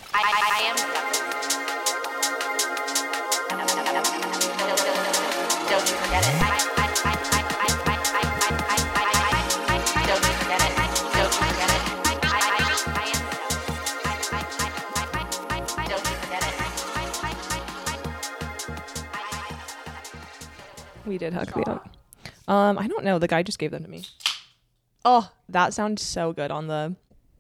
I am don't you forget it. Don't you forget it. Don't you forget it. Don't you forget it. We did hug the dog. I don't know. The guy just gave them to me. Oh, that sounds so good on the...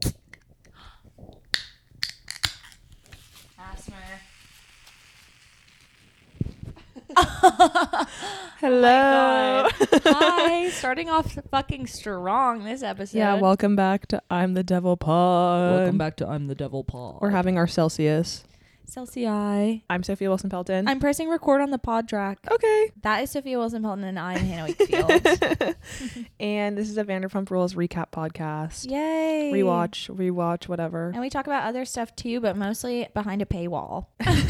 Hello. Hi. Starting off fucking strong this episode. Yeah, welcome back to I'm the Devil Pod. Welcome back to I'm the Devil Pod. We're having our Celsius. Celsius. I'm Sophia Wilson Pelton. I'm pressing record on the pod track. Okay. That is Sophia Wilson Pelton and I'm Hannah Wakefield. And this is a Vanderpump Rules recap podcast. Yay. Rewatch, whatever. And we talk about other stuff too, but mostly behind a paywall.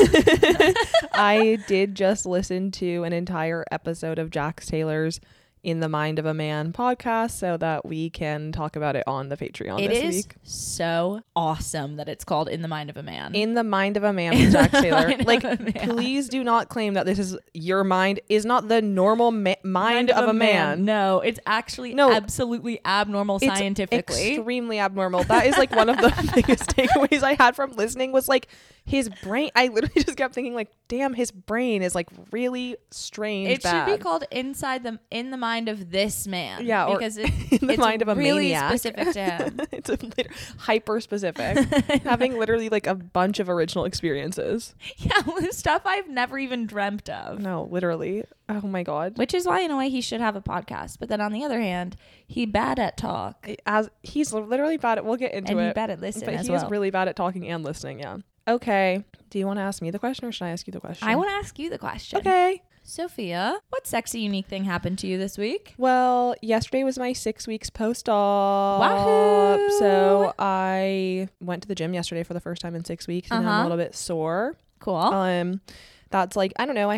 I did just listen to an entire episode of Jax Taylor's In the Mind of a Man podcast so that we can talk about it on the Patreon this week. It is so awesome that it's called In the Mind of a Man. In the Mind of a Man with Jax Taylor. Like, please do not claim that this is your mind is not the normal mind of a man. No, it's actually absolutely abnormal It's scientifically. Extremely abnormal. That is like one of the biggest takeaways I had from listening was like his brain. I literally just kept thinking like, damn, his brain is like really strange. It should be called In the Mind of This Man. Yeah, or because in the mind of a really maniac. Specific to him. It's hyper specific. Having literally like a bunch of original experiences. Yeah, stuff I've never even dreamt of. No, literally. Oh my god. Which is why in a way he should have a podcast. But then on the other hand, he's bad at talk. As he's literally bad at, we'll get into and it. he's bad at listening but as he well. is really bad at talking and listening. Yeah. Okay. Do you want to ask me the question or should I ask you the question? I want to ask you the question. Okay. Sophia, what sexy unique thing happened to you this week? Well, yesterday was my 6 weeks post-op. Wahoo! So I went to the gym yesterday for the first time in 6 weeks and I'm a little bit sore. Cool. That's like, I don't know,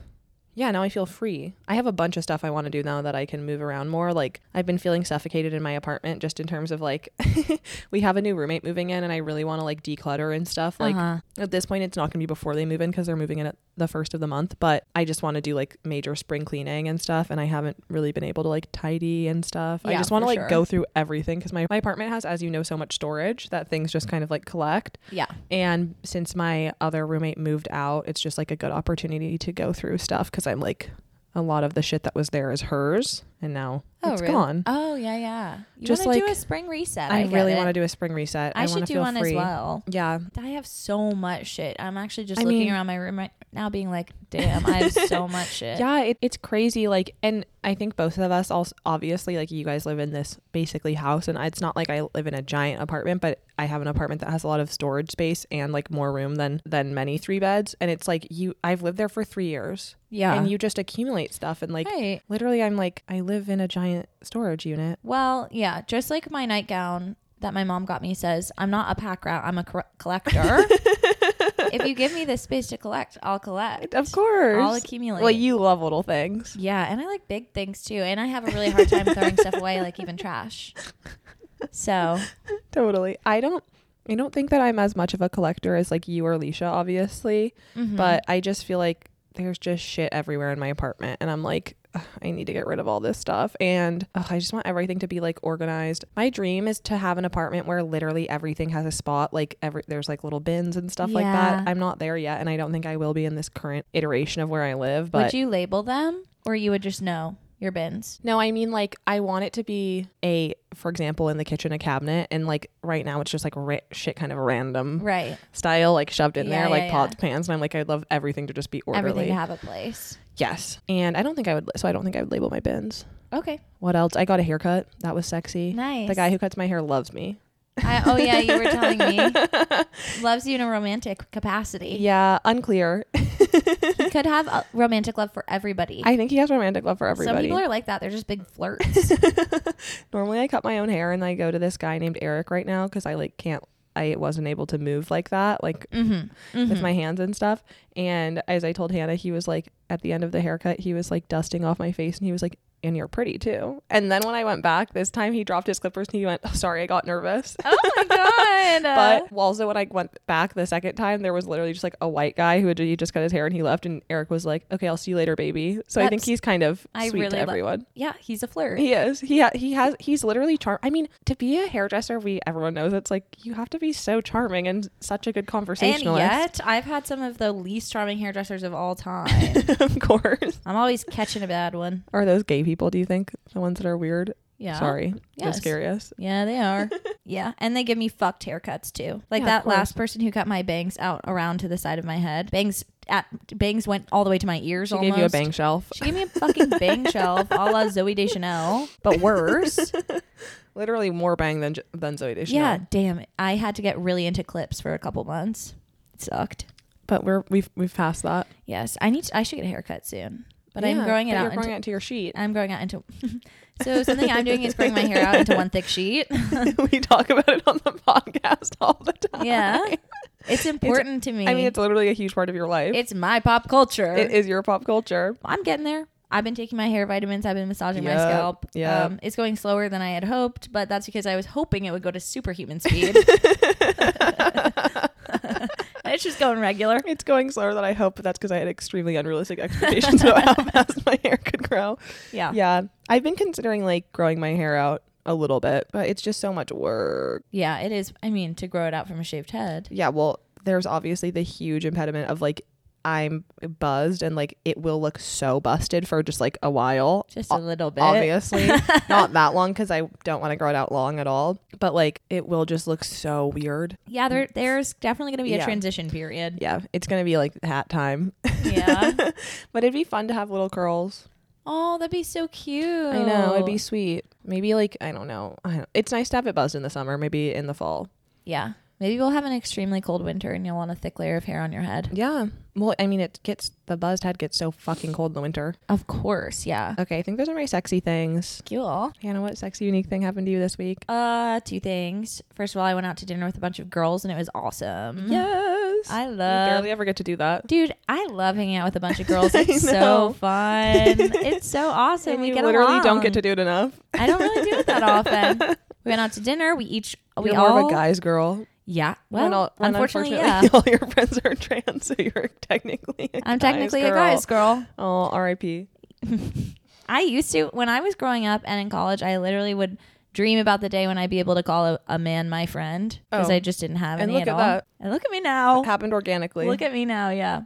now I feel free. I have a bunch of stuff I want to do now that I can move around more. Like I've been feeling suffocated in my apartment just in terms of like we have a new roommate moving in and I really want to like declutter and stuff. Like at this point it's not going to be before they move in because they're moving in at the first of the month, but I just want to do like major spring cleaning and stuff and I haven't really been able to like tidy and stuff. Yeah, I just want to like sure. go through everything because my apartment has, as you know, so much storage that things just kind of like collect. Yeah. And since my other roommate moved out, it's just like a good opportunity to go through stuff because I'm like a lot of the shit that was there is hers and now it's really? gone. Oh, yeah. You Just want to do like- a spring reset. I really want to do a spring reset. I wanna should do feel one free. as well. Yeah. I have so much shit. I'm actually just I looking mean- around my room right now being like, damn, I have so much shit. Yeah, it's crazy. Like, and I think both of us also, obviously, like you guys live in this basically house and it's not like I live in a giant apartment, but I have an apartment that has a lot of storage space and like more room than many 3 beds. And it's like I've lived there for 3 years. Yeah. And you just accumulate stuff and like Right. literally I'm like, I live in a giant storage unit. Well, yeah, just like my nightgown that my mom got me says, I'm not a pack rat, I'm a collector. If you give me the space to collect, I'll collect. Of course. I'll accumulate. Well, you love little things. Yeah, and I like big things too. And I have a really hard time throwing stuff away, like even trash. So Totally. I don't think that I'm as much of a collector as like you or Alicia, obviously. But I just feel like there's just shit everywhere in my apartment. And I'm like, ugh, I need to get rid of all this stuff. And I just want everything to be like organized. My dream is to have an apartment where literally everything has a spot. Like there's like little bins and stuff like that. I'm not there yet. And I don't think I will be in this current iteration of where I live. But would you label them or you would just know your bins? No, I mean like I want it to be for example, in the kitchen, a cabinet. And like right now it's just like shit kind of random Right. style, like shoved in there, like yeah. pots, pans. And I'm like, I'd love everything to just be orderly. Everything to have a place. Yes. And I don't think I would label my bins. Okay. What else? I got a haircut. That was sexy. Nice. The guy who cuts my hair loves me. Oh yeah, you were telling me. Loves you in a romantic capacity. Yeah, unclear. He could have a romantic love for everybody. I think he has romantic love for everybody. Some people are like that. They're just big flirts. Normally I cut my own hair and I go to this guy named Eric right now because I wasn't able to move like that, like with my hands and stuff. And as I told Hannah, he was like, at the end of the haircut, he was like dusting off my face and he was like, and you're pretty too. And then when I went back this time, he dropped his clippers and he went, oh, sorry, I got nervous. Oh my God. Yeah. But also when I went back the second time, there was literally just like a white guy who he just cut his hair and he left, and Eric was like, okay, I'll see you later, baby. So I think That's- he's kind of I sweet really to everyone. Yeah, he's a flirt. He is. He's literally I mean, to be a hairdresser, everyone knows it's like you have to be so charming and such a good And conversationalist. yet, I've had some of the least charming hairdressers of all time. Of course. I'm always catching a bad one. Are those gay people, do you think? The ones that are weird? Yeah. Sorry. Yes. Just curious. Yeah, they are. Yeah. And they give me fucked haircuts too. Like Yeah, that of course. last person who cut my bangs out around to the side of my head. Bangs went all the way to my ears She almost. gave you a bang shelf. She gave me a fucking bang shelf a la Zoe Deschanel, but worse. Literally more bang than Zoe Deschanel. Yeah, damn it. I had to get really into clips for a couple months. It sucked. But we've passed that. Yes, I should get a haircut soon. But I'm Yeah, growing it but out. You're growing it into your sheet. I'm growing out into. So something I'm doing is growing my hair out into one thick sheet. We talk about it on the podcast all the time. Yeah, it's important to me. I mean, it's literally a huge part of your life. It's my pop culture. It is your pop culture. I'm getting there. I've been taking my hair vitamins. I've been massaging my Yep, scalp. yep. It's going slower than I had hoped, but that's because I was hoping it would go to superhuman speed. And it's just going regular. It's going slower than I hope, but that's because I had extremely unrealistic expectations about how fast my hair could grow. Yeah. Yeah. I've been considering like growing my hair out a little bit, but it's just so much work. Yeah, it is. I mean, to grow it out from a shaved head. Yeah, well, there's obviously the huge impediment of like I'm buzzed and like it will look so busted for just like a while. Just a little bit. Obviously, not that long because I don't want to grow it out long at all. But like it will just look so weird. Yeah, there's definitely going to be a Yeah. transition period. Yeah, it's gonna be like hat time. Yeah. But it'd be fun to have little curls. Oh, that'd be so cute. I know, it'd be sweet. Maybe like I don't know. It's nice to have it buzzed in the summer. Maybe in the fall. Yeah. Maybe we'll have an extremely cold winter and you'll want a thick layer of hair on your head. Yeah. Well, I mean, the buzzed head gets so fucking cold in the winter. Of course, yeah. Okay, I think those are my sexy things. Cool. Hannah, what sexy unique thing happened to you this week? Two things. First of all, I went out to dinner with a bunch of girls and it was awesome. Yes. I You love barely ever get to do that. Dude, I love hanging out with a bunch of girls. I It's know. so fun. It's so awesome. And we you get literally along. don't get to do it enough. I don't really do it that often. We went out to dinner. We You're all more of a guy's girl. Yeah. Well, When unfortunately, all your friends are trans, so you're technically I'm technically a guy's girl. Oh, R.I.P. I used to, when I was growing up and in college, I literally would dream about the day when I'd be able to call a man my friend because Oh. I just didn't have And any look at at all. that. And look at me now. It happened organically. Look at me now. Yeah.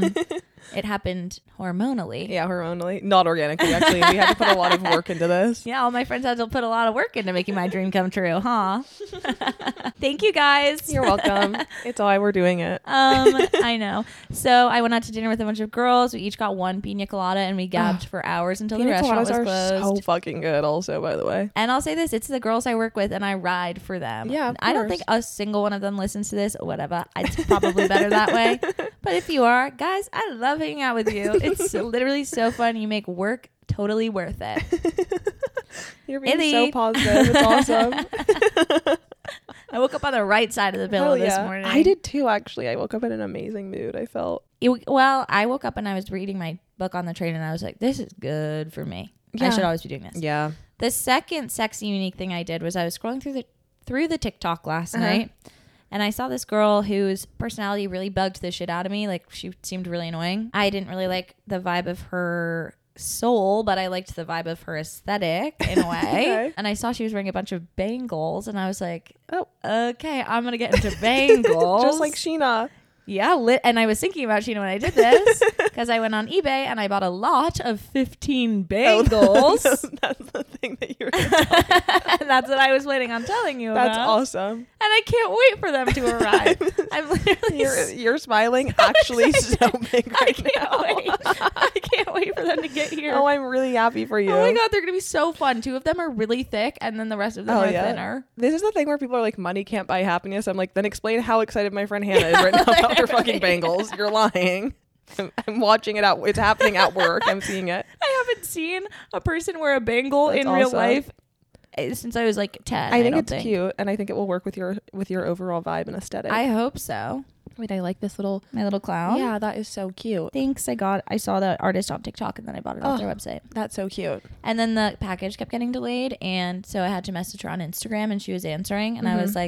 It happened hormonally. Yeah, hormonally. Not organically, actually. We had to put a lot of work into this. Yeah, all my friends had to put a lot of work into making my dream come true, huh? Thank you guys. You're welcome. It's why we're doing it. I know. So I went out to dinner with a bunch of girls. We each got one pina colada and we gabbed for hours until the Pina restaurant was coladas closed. are so fucking good also, by the way. And I'll say this, it's the girls I work with and I ride for them. Yeah, of I don't course. think a single one of them listens to this or whatever. It's probably better that way. But if you are, guys, I love hanging out with you. It's literally so fun. You make work totally worth it. You're being Illy. so positive. It's awesome. I woke up on the right side of the pillow Hell this yeah. morning. I did too, actually. I woke up in an amazing mood, I felt. Well, I woke up and I was reading my book on the train and I was like, this is good for me. I Yeah. should always be doing this. Yeah. The second sexy unique thing I did was I was scrolling through the TikTok last night and I saw this girl whose personality really bugged the shit out of me. Like she seemed really annoying. I didn't really like the vibe of her soul, but I liked the vibe of her aesthetic in a way. Okay. And I saw she was wearing a bunch of bangles and I was like, oh, okay, I'm going to get into bangles. Just like Sheena. Yeah, and I was thinking about Sheena when I did this because I went on eBay and I bought a lot of 15 bangles. That's the thing that you were going to tell me. And that's what I was planning on telling you That's about. awesome. And I can't wait for them to arrive. I'm literally You're smiling actually so big I right can't now. wait. I can't wait for them to get here. Oh, I'm really happy for you. Oh my god, they're gonna be so fun. 2 of them are really thick, and then the rest of them are thinner. This is the thing where people are like, money can't buy happiness. I'm like, then explain how excited my friend Hannah is right now about her fucking bangles. You're lying. I'm watching it out. It's happening at work. I'm seeing it. I haven't seen a person wear a bangle That's in real awesome. life since I was like 10. I think don't it's cute, and I think it will work with your overall vibe and aesthetic. I hope so. Wait, I like this little. My little clown. Yeah, that is so cute. Thanks. I saw the artist on TikTok and then I bought it off their website. That's so cute. And then the package kept getting delayed, and so I had to message her on Instagram, and she was answering, and I was like,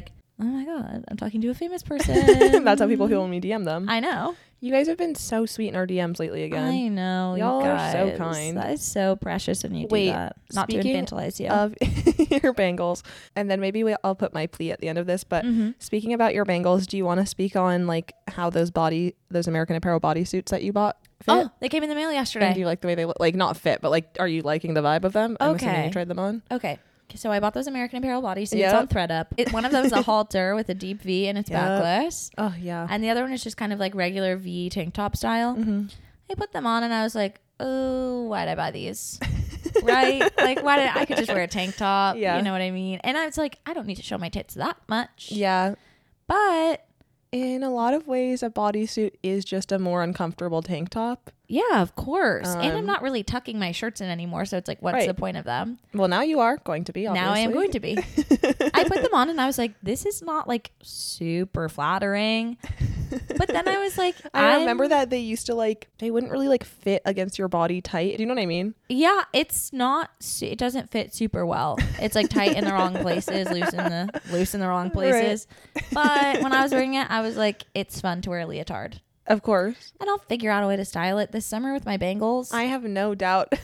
Oh my God, I'm talking to a famous person. That's how people feel when we DM them. I know. You guys have been so sweet in our DMs lately again. I know. Y'all you are guys. so kind. That is so precious when you Wait, do that. Not to speaking infantilize you. Of your bangles. And then maybe I'll put my plea at the end of this. But speaking about your bangles, do you want to speak on like how those American Apparel bodysuits that you bought fit? Oh, they came in the mail yesterday. And do you like the way they look? Like not fit, but like are you liking the vibe of them? I'm assuming Okay. you tried them on. Okay. So I bought those American Apparel bodysuits Yep. on ThreadUp. One of them is a halter with a deep V and it's Yep. backless. Oh yeah. And the other one is just kind of like regular V tank top style. I put them on and I was like, oh, why'd I buy these? Right? Like, I could just wear a tank top. Yeah. You know what I mean? And I was like, I don't need to show my tits that much. Yeah. But In a lot of ways, a bodysuit is just a more uncomfortable tank top. yeah, of course. And I'm not really tucking my shirts in anymore. So it's like, what's Right. the point of them? Well, now you are going to be, obviously. Now I am going to be. I put them on and I was like, this is not like super flattering. But then I was like, I remember that they used to like, they wouldn't really like fit against your body tight. Do you know what I mean? Yeah, it's not. It doesn't fit super well. It's like tight in the wrong places, loose in the wrong places. But when I was wearing it, I was like, it's fun to wear a leotard, Of course. and I'll figure out a way to style it this summer with my bangles. I have no doubt.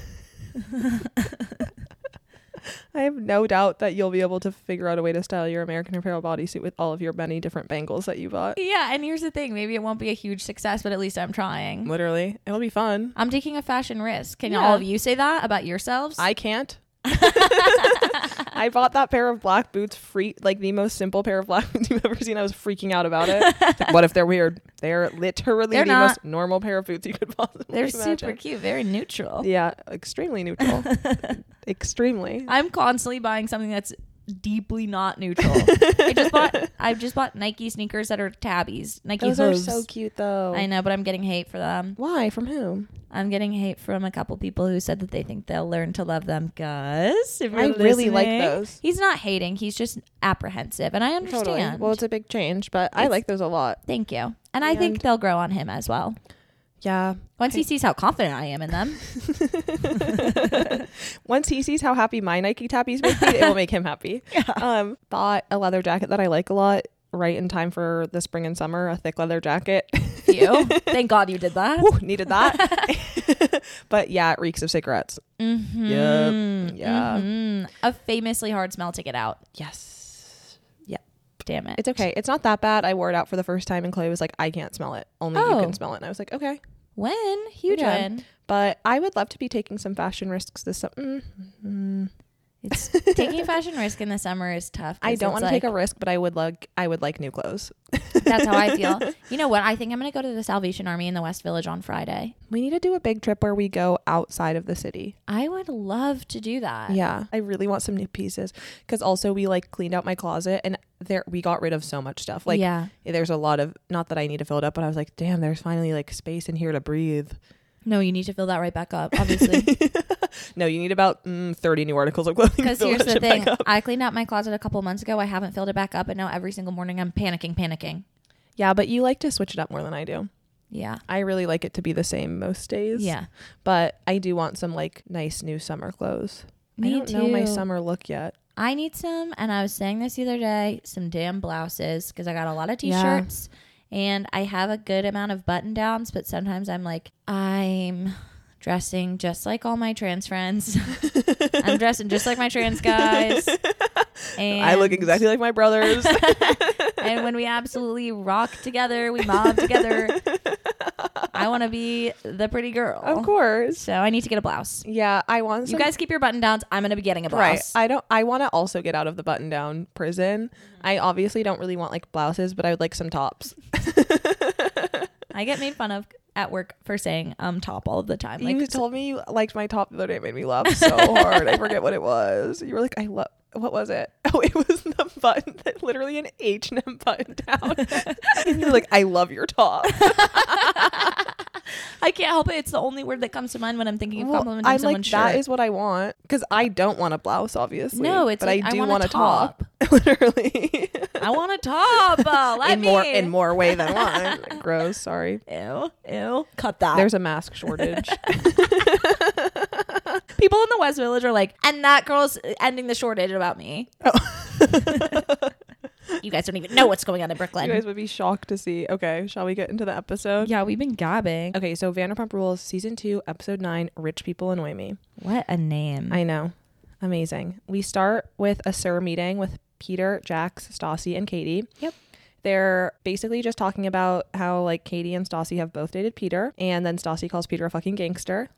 I have no doubt that you'll be able to figure out a way to style your American Apparel bodysuit with all of your many different bangles that you bought. Yeah, and here's the thing: maybe it won't be a huge success, but at least I'm trying. Literally. It'll be fun. I'm taking a fashion risk. Can Yeah. all of you say that about yourselves? I can't. I bought that pair of black boots like the most simple pair of black boots you've ever seen. I was freaking out about it. Like, what if they're weird? They're literally They're the not. most normal pair of boots you could possibly They're imagine. super cute, very neutral. Yeah, extremely neutral. Extremely. I'm constantly buying something that's deeply not neutral. I've just bought Nike sneakers that are tabbies. Nike Those hooves. are so cute though. I know, but I'm getting hate for them. Why? From whom? I'm getting hate from a couple people who said that they think they'll learn to love them. Gus, if you're I really like listening. those. He's not hating. He's just apprehensive, and I understand. Totally. Well, it's a big change, but I like those a lot. Thank you. And I think they'll grow on him as well. Yeah. Once he sees how confident I am in them. Once he sees how happy my Nike tabbies make me, it will make him happy. Yeah. Bought a leather jacket that I like a lot right in time for the spring and summer, a thick leather jacket. You. Thank God you did that. Whew, needed that. But yeah, it reeks of cigarettes. Mm-hmm. Yep. Yeah. Mm-hmm. A famously hard smell to get out. Yes. Damn it. It's okay. It's not that bad. I wore it out for the first time and Chloe was like, I can't smell it. Only you Oh. can smell it. And I was like, okay. When? Huge Yeah. win. But I would love to be taking some fashion risks this summer. It's taking a fashion risk in the summer is tough. I don't want to take a like, risk, but I would like new clothes. That's how I feel. You know what? I think I'm going to go to the Salvation Army in the West Village on Friday. We need to do a big trip where we go outside of the city. I would love to do that. Yeah, I really want some new pieces because also we like cleaned out my closet and we got rid of so much stuff. Like yeah. there's a lot of, not that I need to fill it up, but I was like, damn, there's finally like space in here to breathe. No, you need to fill that right back up, obviously. No, you need about 30 new articles of clothing. Because to fill here's that the shit thing. back up. I cleaned out my closet a couple months ago. I haven't filled it back up. And now every single morning I'm panicking. Yeah, but you like to switch it up more than I do. Yeah. I really like it to be the same most days. Yeah. But I do want some like nice new summer clothes. Me I don't know my too. summer look yet. I need some, and I was saying this the other day, some damn blouses because I got a lot of t-shirts and I have a good amount of button downs, but sometimes I'm like, I'm dressing just like all my trans friends. I'm dressing just like my trans guys. And I look exactly like my brothers. and when we absolutely rock together, we mob together. I want to be the pretty girl. Of course. So I need to get a blouse. Yeah, I want You some. guys keep your button downs. I'm going to be getting a Right. blouse. I want to also get out of the button down prison. I obviously don't really want like blouses, but I would like some tops. I get made fun of at work for saying top all of the time. Like You told me you liked my top the other day. It made me laugh so hard. I forget what it was. You were like, what was it? Oh, it was the button that literally an H&M button down. And you're like, I love your top. I can't help it. It's the only word that comes to mind when I'm thinking of Well, complimenting I'm someone's like, shirt. that is what I want. Because I don't want a blouse, obviously. No, it's but like, I do I want want a a top. Literally. I want a top. Let me. in more way than one. Gross. Sorry. Ew. Cut that. There's a mask shortage. People in the West Village are like, and that girl's ending the shortage about me. You guys don't even know what's going on in You Brooklyn. guys would be shocked to see. Okay, shall we get into the episode? Yeah, we've been gabbing. Okay, so Vanderpump Rules season 2, episode 9, Rich People Annoy Me. What a name. I know. Amazing. We start with a SUR meeting with Peter, Jax, Stassi, and Katie. Yep. They're basically just talking about how like Katie and Stassi have both dated Peter, and then Stassi calls Peter a fucking gangster.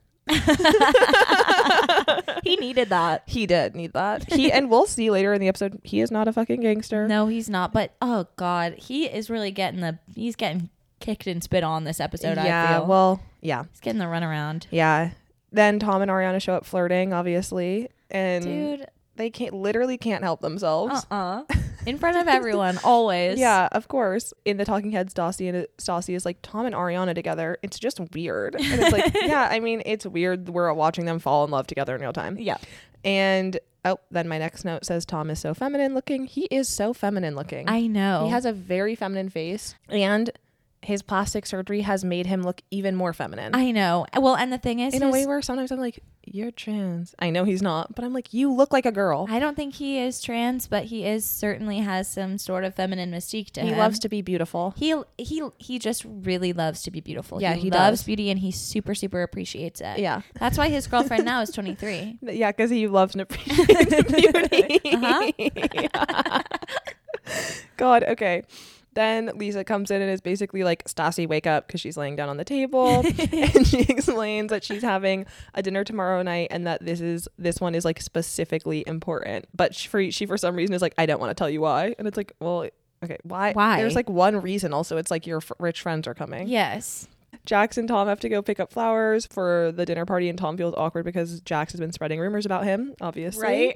He needed that. He did need that. And we'll see later in the episode, he is not a fucking gangster. No, he's not. But oh god, he's getting kicked and spit on this episode. I feel. Well, yeah. He's getting the runaround. Yeah. Then Tom and Ariana show up flirting, obviously, and Dude, they can't help themselves. in front of everyone, always. Yeah, of course. In the Talking Heads, Stassi is like, Tom and Ariana together, it's just weird. And it's like, yeah, I mean, it's weird. We're watching them fall in love together in real time. Yeah. And then my next note says Tom is so feminine looking. He is so feminine looking. I know. He has a very feminine face, and his plastic surgery has made him look even more feminine. I know. Well, and the thing is, in a way where sometimes I'm like, you're trans. I know he's not, but I'm like, you look like a girl. I don't think he is trans, but he certainly has some sort of feminine mystique to him. He loves to be beautiful. He just really loves to be beautiful. Yeah, he he loves does. beauty, and he super, super appreciates it. Yeah. That's why his girlfriend now is 23. Yeah, because he loves and appreciates beauty. Uh-huh. God, okay. Then Lisa comes in and is basically like, Stassi, wake up, because she's laying down on the table. And she explains that she's having a dinner tomorrow night and that this one is like specifically important. But she for some reason is like, I don't want to tell you why. And it's like, well, okay, why? There's like one reason also. It's like your rich friends are coming. Yes. Jax and Tom have to go pick up flowers for the dinner party, and Tom feels awkward because Jax has been spreading rumors about him, obviously. Right.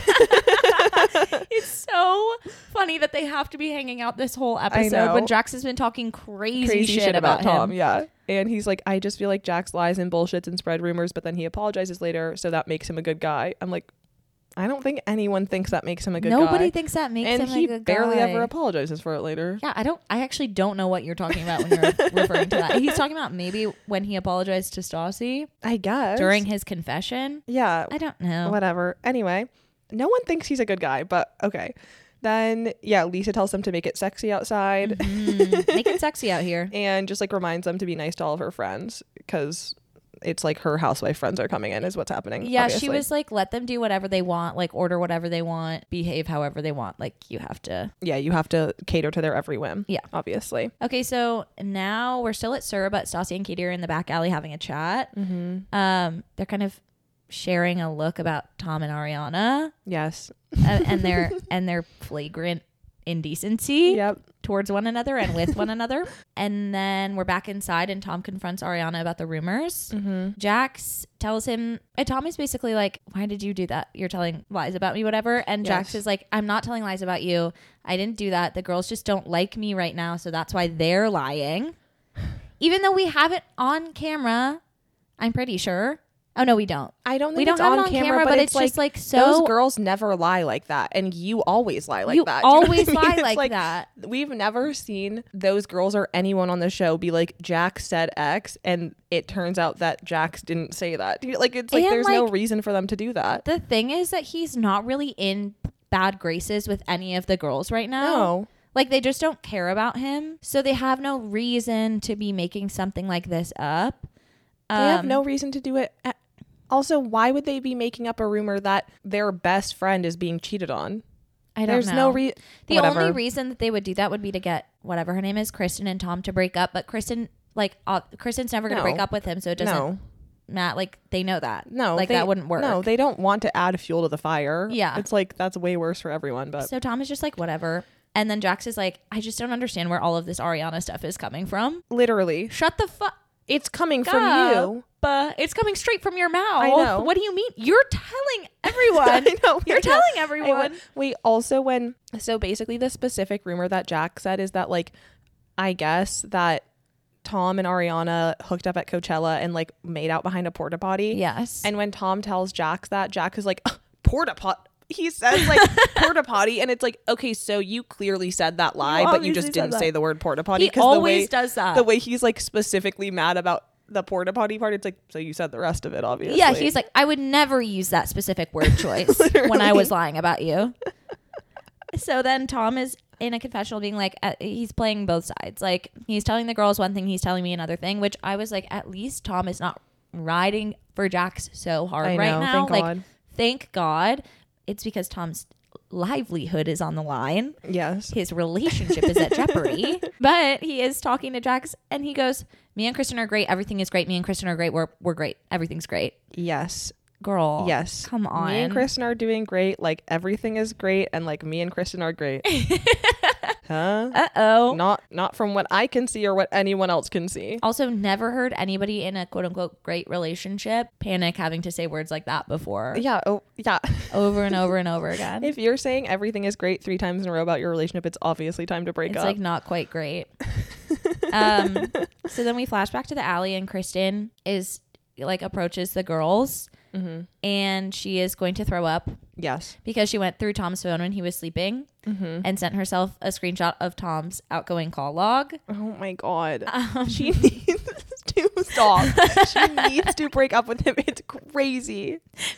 It's so funny that they have to be hanging out this whole episode when Jax has been talking crazy shit about Tom. him. Yeah. And he's like, I just feel like Jax lies and bullshits and spread rumors, but then he apologizes later, so that makes him a good guy. I'm like, I don't think anyone thinks that makes him a good guy. Nobody thinks that makes him a good guy. And he barely ever apologizes for it later. Yeah, I actually don't know what you're talking about when you're referring to that. He's talking about maybe when he apologized to Stassi I guess. during his confession. Yeah. I don't know. Whatever. Anyway, no one thinks he's a good guy, but okay. Then, yeah, Lisa tells them to make it sexy outside. Make it sexy out here. And just like reminds them to be nice to all of her friends, because it's like her housewife friends are coming in is what's happening. Yeah, obviously. she was like, let them do whatever they want, like order whatever they want, behave however they want. Like you have to. Yeah, you have to cater to their every whim. Yeah. Obviously. Okay, so now we're still at SUR, but Stassi and Katie are in the back alley having a chat. Mm-hmm. They're kind of sharing a look about Tom and Ariana Yes. and their flagrant indecency Yep. towards one another and with one another. And then we're back inside and Tom confronts Ariana about the rumors. Mm-hmm. Jax tells him, and Tom is basically like, why did you do that? You're telling lies about me, whatever. And Jax Yes. is like, I'm not telling lies about you. I didn't do that. The girls just don't like me right now, so that's why they're lying. Even though we have it on camera, I'm pretty sure. Oh no, we don't. I don't think We don't it's have on it on camera, but it's just like so. those girls never lie like that, and you always lie like You that. Do know what always I mean? lie It's like that. We've never seen those girls or anyone on the show be like, Jax said X, and it turns out that Jax didn't say that. Like it's like And, there's no like, reason for them to do that. The thing is that he's not really in bad graces with any of the girls right now. No. Like they just don't care about him, so they have no reason to be making something like this up. They have no reason to do it. Also, why would they be making up a rumor that their best friend is being cheated on? I don't There's know. no reason. The only reason that they would do that would be to get whatever her name is, Kristen and Tom, to break up. But Kristen's never going to break up with him, so it doesn't. No. Matt, like they know that. No, like that wouldn't work. No, they don't want to add fuel to the fire. Yeah. It's like that's way worse for everyone. But So Tom is just like whatever. And then Jax is like, I just don't understand where all of this Ariana stuff is coming from. literally, Shut the fuck. it's coming from you. It's coming straight from your mouth. I know. What do you mean? You're telling everyone. I know. You're telling everyone. Wait, also so basically the specific rumor that Jack said is that like, I guess that Tom and Ariana hooked up at Coachella and like made out behind a porta potty. Yes. And when Tom tells Jax that, Jack is like, porta pot. He says like porta potty, and it's like, okay, so you clearly said that lie, but you just didn't say the word porta potty. He always does that. The way he's like specifically mad about the porta potty part, it's like, so you said the rest of it, obviously. Yeah, he's like, I would never use that specific word choice when I was lying about you. So then Tom is in a confessional being like, he's playing both sides. Like, he's telling the girls one thing, he's telling me another thing, which I was like, at least Tom is not riding for Jax so hard I right know, now. thank Like, God. thank God. It's because Tom's livelihood is on the line. Yes. His relationship is at jeopardy. But he is talking to Jax and he goes, me and Kristen are great. Everything is great. Me and Kristen are great. We're great. Everything's great. Yes. Girl. Yes. Come on. Me and Kristen are doing great. Like, everything is great. And like, me and Kristen are great. Huh? Uh-oh. Not from what I can see or what anyone else can see. Also, never heard anybody in a quote unquote great relationship panic having to say words like that before. Yeah. Oh, yeah. Over and over and over again. If you're saying everything is great 3 times in a row about your relationship, it's obviously time to break It's up. like not quite great. So then we flash back to the alley and Kristen is like approaches the girls and she is going to throw up Yes. because she went through Tom's phone when he was sleeping and sent herself a screenshot of Tom's outgoing call log. Oh my God. She needs to stop. She needs to break up with him. It's crazy.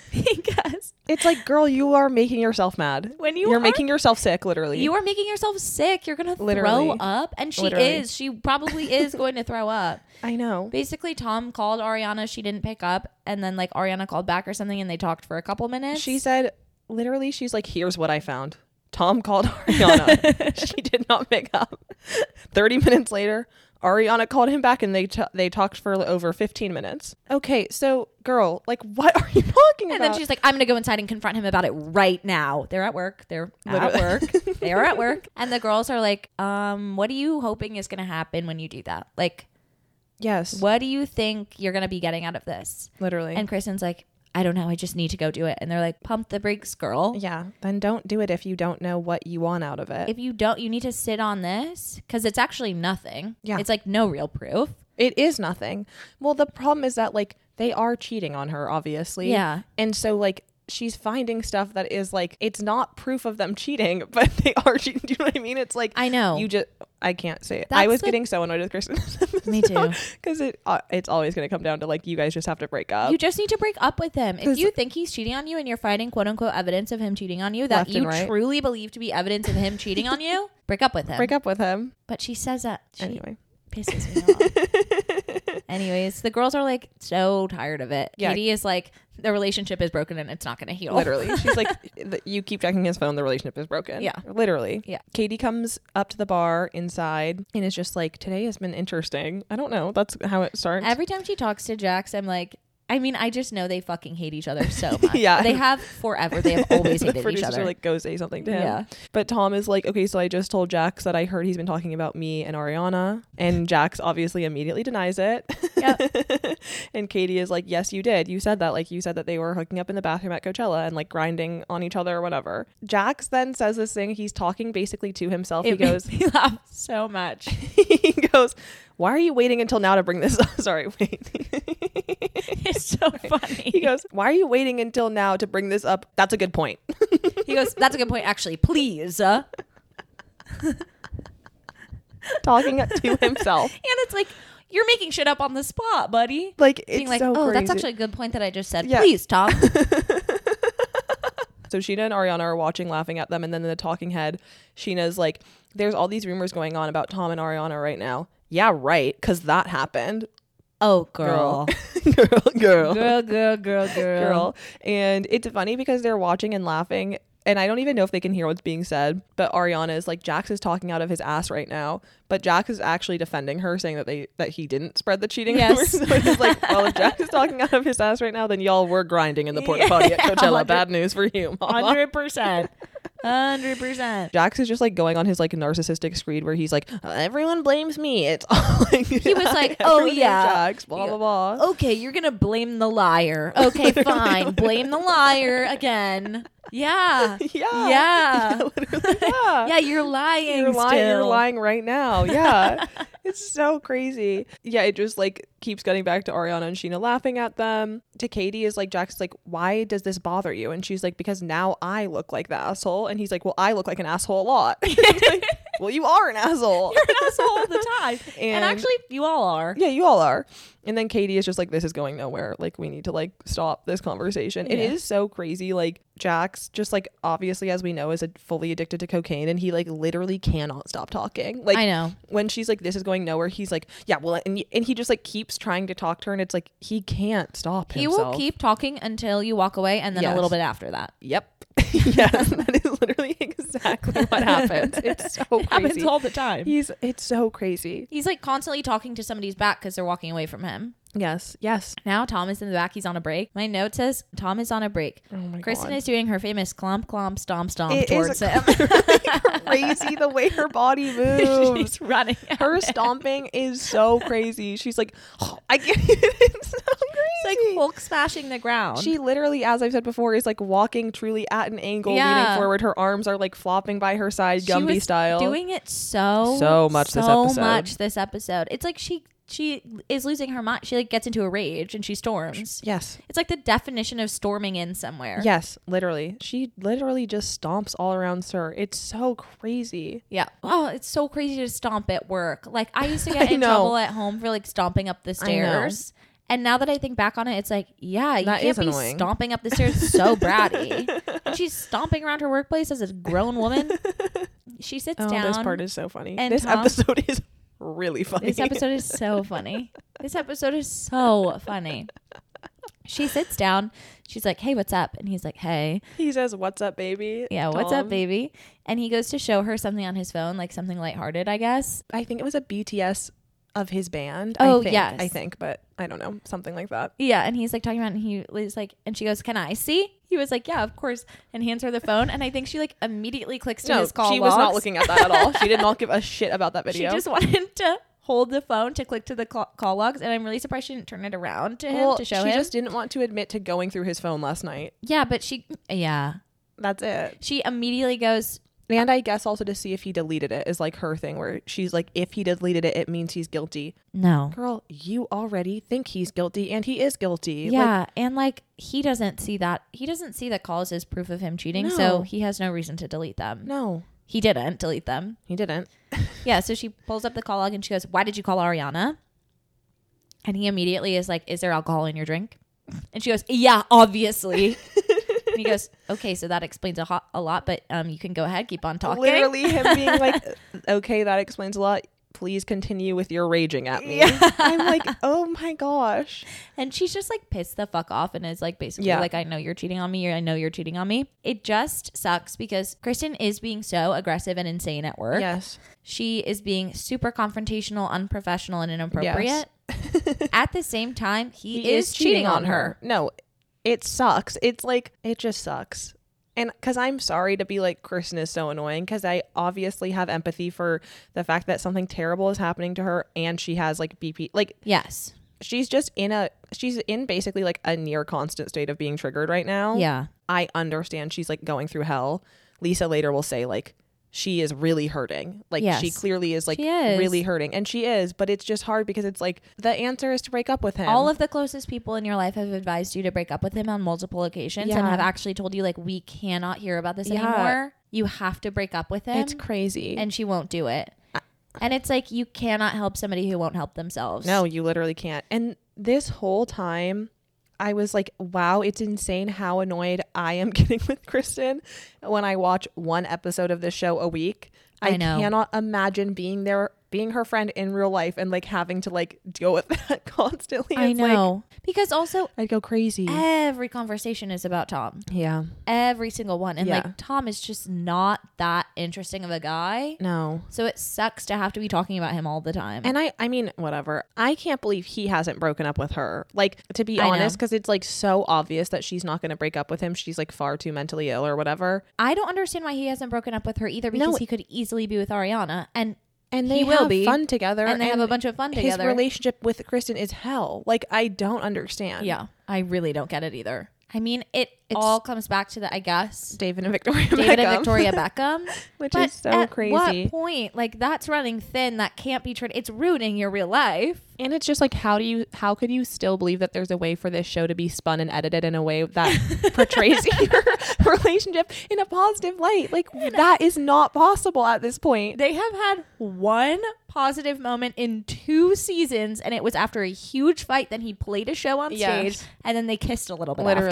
Because It's like, girl, you are making yourself mad. When you You're are- making yourself sick, literally. you are making yourself sick. You're going to Literally. throw up. And she Literally. is. She probably is going to throw up. I know. Basically, Tom called Ariana. She didn't pick up. And then, like, Ariana called back or something and they talked for a couple minutes. She said, literally, she's like, here's what I found. Tom called Ariana. She did not pick up. 30 minutes later, Ariana called him back and they talked for over 15 minutes. Okay, so girl, like, what are you talking about? And then she's like, I'm going to go inside and confront him about it right now. They're at work. They're at Literally. work. They are at work. And the girls are like, what are you hoping is going to happen when you do that? Like, Yes. what do you think you're going to be getting out of this? Literally. And Kristen's like, I don't know. I just need to go do it. And they're like, pump the brakes, girl. Yeah, then don't do it if you don't know what you want out of it. If you don't, you need to sit on this because it's actually nothing. Yeah. It's like no real proof. It is nothing. Well, the problem is that, like, they are cheating on her, obviously. Yeah. And so, like, she's finding stuff that is, like, it's not proof of them cheating, but they are cheating. Do you know what I mean? It's like, I know. I can't say it. That's I was the- getting so annoyed with Kristen. Me too. Because it's always going to come down to, like, you guys just have to break up. You just need to break up with him. If 'Cause- you think he's cheating on you and you're finding quote unquote evidence of him cheating on you that Left and you right. truly believe to be evidence of him cheating on you, break up with him. break up with him. But she says that. She Anyway. pisses me off. Anyways, the girls are like so tired of it. Yeah. Katie is like, the relationship is broken and it's not going to heal. Literally. She's like, you keep checking his phone, the relationship is broken. Yeah. Literally. Yeah. Katie comes up to the bar inside and is just like, today has been interesting. I don't know. That's how it starts. Every time she talks to Jax, I'm like, I mean, I just know they fucking hate each other so much. Yeah. They have forever. They have always the hated each producers other. are like, go say something to him. Yeah. But Tom is like, okay, so I just told Jax that I heard he's been talking about me and Ariana. And Jax obviously immediately denies it. Yep. And Katie is like, yes, you did. You said that. Like, you said that they were hooking up in the bathroom at Coachella and like grinding on each other or whatever. Jax then says this thing. He's talking basically to himself. He goes, He laughed so much. he goes, why are you waiting until now to bring this up? Sorry, wait. It's so funny. He goes, why are you waiting until now to bring this up? That's a good point. He goes, that's a good point, actually. Please. And Talking to himself. it's like, you're making shit up on the spot, buddy. Like, it's Being like, so oh, crazy. that's actually a good point that I just said. Yeah. Please, Tom. So Sheena and Ariana are watching, laughing at them. And then in the talking head, Sheena's like, there's all these rumors going on about Tom and Ariana right now. Yeah, right. Because that happened. Oh, girl. Girl. And it's funny because they're watching and laughing. And I don't even know if they can hear what's being said. But Ariana is like, Jax is talking out of his ass right now. But Jax is actually defending her, saying that he didn't spread the cheating Yes. rumors. So it's like, well, if Jax is talking out of his ass right now, then y'all were grinding in the porta potty at Coachella. 100 Bad news for you, mama. 100%. 100%. Jax is just like going on his like narcissistic screed where he's like, everyone blames me. It's all like, He was like, oh, everyone named yeah. Jax, blah, blah, blah. Okay, you're going to blame the liar. Okay, fine. Blame the liar again. Yeah. Yeah. Yeah. Literally, yeah. Yeah, you're lying. You're lying. You're still. lying right now. Yeah. It's so crazy. Yeah, it just like keeps getting back to Ariana and Sheena laughing at them. To Katie is like, Jax is like, why does this bother you? And she's like, because now I look like the asshole. And he's like, well, I look like an asshole a lot. It's like, well, you are an asshole. You're an asshole all the time. And And- actually, you all are. Yeah, you all are. And then Katie is just like, this is going nowhere. Like, we need to like stop this conversation. It Yeah. is so crazy. Like, Jax, just like obviously, as we know, is fully addicted to cocaine, and he like literally cannot stop talking. Like, I know. when she's like, this is going nowhere, he's like, yeah, well, and he just like keeps trying to talk to her, and it's like he can't stop He himself. will keep talking until you walk away, and then a Yes. little bit after that. Yep. Yes, that is literally exactly what happens. It's so It happens crazy. all the time. It's so crazy. He's like constantly talking to somebody's back because they're walking away from him. Yes. Now Tom is in the back. He's on a break. My note says Tom is on a break. Oh my Kristen God. is doing her famous clomp, clomp, stomp, stomp It towards is him. crazy the way her body moves. She's running. at Her him. stomping is so crazy. She's like, I can't. It's so crazy. It's like Hulk smashing the ground. She literally, as I've said before, is like walking truly at an angle, Yeah. leaning forward. Her arms are like flopping by her side, She Gumby was style. doing it so much this so episode. much this episode. It's like she is losing her mind. She like gets into a rage and she storms. Yes. It's like the definition of storming in somewhere. Yes, literally. She literally just stomps all around Sir. It's so crazy. Yeah. Oh, it's so crazy to stomp at work. Like I used to get I in know. trouble at home for like stomping up the I know. stairs. And now that I think back on it, it's like, yeah, you That can't is be annoying. stomping up the stairs so bratty. And she's stomping around her workplace as a grown woman. She sits Oh, down. this part is so funny. and This Tom- episode is really funny. This episode is so funny. This episode is so funny. She sits down. She's like, hey, what's up? And he's like, hey. He says, "What's up, baby?" Yeah, what's up, Tom. baby? And he goes to show her something on his phone, like something lighthearted, I guess. I think it was a BTS of his band. Oh, I think, yes. I think, but I don't know, something like that. Yeah, and he's like talking about it, and he was like, and she goes, can I see? He was like, yeah, of course. And hands her the phone, and I think she like immediately clicks to No, his call she was not logs. looking at that at all. She did not give a shit about that She video. just wanted to hold the phone to click to the call logs, and I'm really surprised she didn't turn it around to him well, to show she him. just didn't want to admit to going through his phone last night. Yeah, but she That's it. she immediately goes, And I guess also to see if he deleted it is like her thing where she's like, if he deleted it, it means he's guilty. no. Girl, you already think he's guilty and he is guilty. Yeah, and like he doesn't see that. He doesn't see the calls as proof of him cheating, No. so he has no reason to delete them. No, He didn't delete them. he didn't. Yeah, so she pulls up the call log and she goes, "Why did you call Ariana?" And he immediately is like, "Is there alcohol in your drink?" And she goes, "Yeah, obviously." And he goes, "Okay, so that explains a lot, but you can go ahead, keep on talking." Literally him being like, okay, that explains a lot. Please continue with your raging at me. Yeah. I'm like, oh my gosh. And she's just like pissed the fuck off and is like basically Yeah. like, I know you're cheating on me, or I know you're cheating on me. It just sucks because Kristen is being so aggressive and insane at work. Yes. She is being super confrontational, unprofessional, and inappropriate. At the same time, he is cheating on her. No, it sucks. It's like, it just sucks. And because I'm sorry to be like, Kristen is so annoying, because I obviously have empathy for the fact that something terrible is happening to her and she has like BP. Like, Yes. she's in basically like a near constant state of being triggered right now. Yeah. I understand she's like going through hell. Lisa later will say like, she is really hurting. Like Yes. she clearly is like She is. really hurting. And she is, but it's just hard because it's like the answer is to break up with him. All of the closest people in your life have advised you to break up with him on multiple occasions and Yeah. have actually told you, like, we cannot hear about this Yeah. anymore. You have to break up with him. It's crazy. And she won't do it. And it's like, you cannot help somebody who won't help themselves. No, you literally can't. And this whole time, I was like, wow, it's insane how annoyed I am getting with Kristen when I watch one episode of this show a week. I know. Cannot imagine being her friend in real life and like having to like deal with that constantly. I It's like, know. Because also, I'd go crazy. every conversation is about Tom. Yeah. Every single one. And Yeah. like, Tom is just not that interesting of a guy. No. So it sucks to have to be talking about him all the time. And I mean, whatever. I can't believe he hasn't broken up with her. Like, to be I know. honest, because it's like so obvious that she's not going to break up with him. She's like far too mentally ill or whatever. I don't understand why he hasn't broken up with her either, because No. he could easily be with Ariana. And He they will have be. fun together. And they have a bunch of fun his together. relationship with Kristen is hell. Like, I don't understand. Yeah, I really don't get it either. I mean, it all comes back to the, I guess, David and Victoria David Beckham. and Victoria Beckham. Which But is so at crazy. what point? Like, that's running thin. That can't be true. It's ruining your real life. And it's just like, how could you still believe that there's a way for this show to be spun and edited in a way that portrays your relationship in a positive light? Like, that is not possible at this point. They have had one positive moment in 2 seasons, and it was after a huge fight. Then he played a show on stage, Yes. and then they kissed a little bit Literally. after.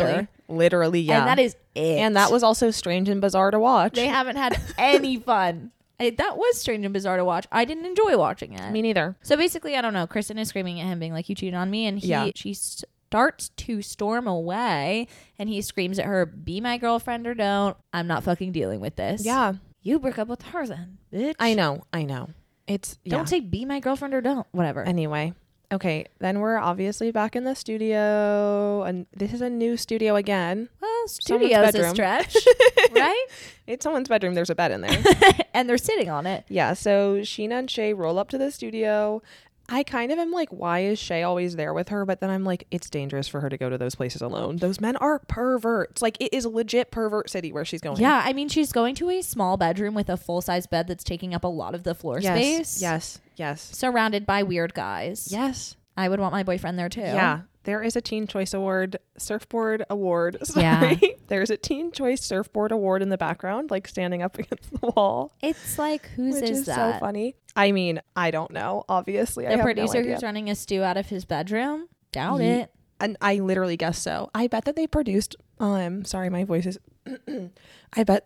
Literally, yeah. And that is it. And that was also strange and bizarre to watch. They haven't had any fun. That was strange and bizarre to watch. I didn't enjoy watching it. Me neither. So basically, I don't know. Kristen is screaming at him, being like, "You cheated on me," and she starts to storm away, and he screams at her, "Be my girlfriend or don't. I'm not fucking dealing with this." Yeah. You break up with her then, bitch. I know. It's Don't say "be my girlfriend" or don't. Whatever. Anyway. Okay, then we're obviously back in the studio, and this is a new studio again. Well, Someone's studio's a bedroom. stretch, right? It's someone's bedroom. There's a bed in there. And they're sitting on it. Yeah, so Sheena and Shay roll up to the studio. I kind of am like, why is Shay always there with her? But then I'm like, it's dangerous for her to go to those places alone. Those men are perverts. Like, it is a legit pervert city where she's going. Yeah, I mean, she's going to a small bedroom with a full-size bed that's taking up a lot of the floor space. Yes. Surrounded by weird guys. Yes. I would want my boyfriend there too. Yeah. There is a Teen Choice Award, surfboard award. Sorry. Yeah. There's a Teen Choice surfboard award in the background, like standing up against the wall. It's like, whose Which is that? so funny. I mean, I don't know. Obviously, I The have producer no idea. who's running a stew out of his bedroom? Doubt it. And I literally guess so. I bet that they produced. Sorry, my voice is. I bet.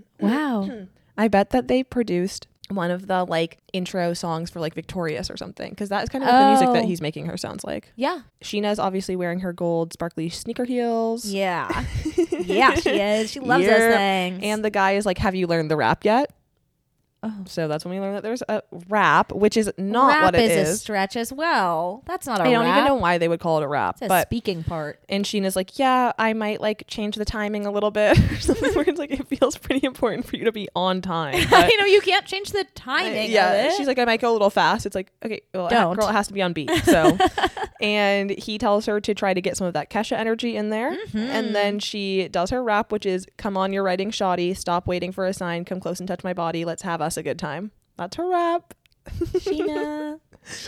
Wow. I bet that they produced one of the like intro songs for like Victorious or something, because that is kind of what the music that he's making her sounds like. Yeah. Sheena's obviously wearing her gold sparkly sneaker heels. Yeah. Yeah, she is. She loves those things. And the guy is like, "Have you learned the rap yet?" Oh. So that's when we learn that there's a rap, which is not rap what it is. is. A stretch as well. That's not a I don't rap. even know why they would call it a rap, It's a but speaking part. and Sheena's like, "Yeah, I might like change the timing a little bit," or something where it's like, it feels pretty important for you to be on time. But, You know, you can't change the timing yeah, of it. she's like, "I might go a little fast." It's like, okay, well, Don't. girl, it has to be on beat. So, and he tells her to try to get some of that Kesha energy in there, and then she does her rap, which is, "Come on, you're writing shoddy. Stop waiting for a sign. Come close and touch my body. Let's have us a good time." That's her rap. Sheena.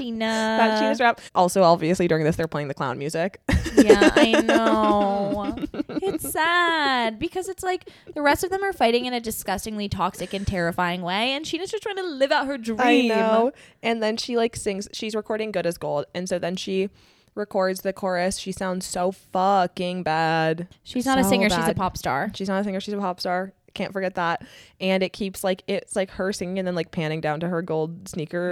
That's Sheena's rap. Also, obviously, during this, they're playing the clown music. Yeah, I know. It's sad because it's like the rest of them are fighting in a disgustingly toxic and terrifying way, and Sheena's just trying to live out her dream. I know. And then she like sings. She's recording "Good as Gold," and so then she records the chorus. She sounds so fucking bad. She's not a So singer, she's a bad. pop star. She's not a singer. She's a pop star. Can't forget that. And it keeps like, it's like her singing and then like panning down to her gold sneaker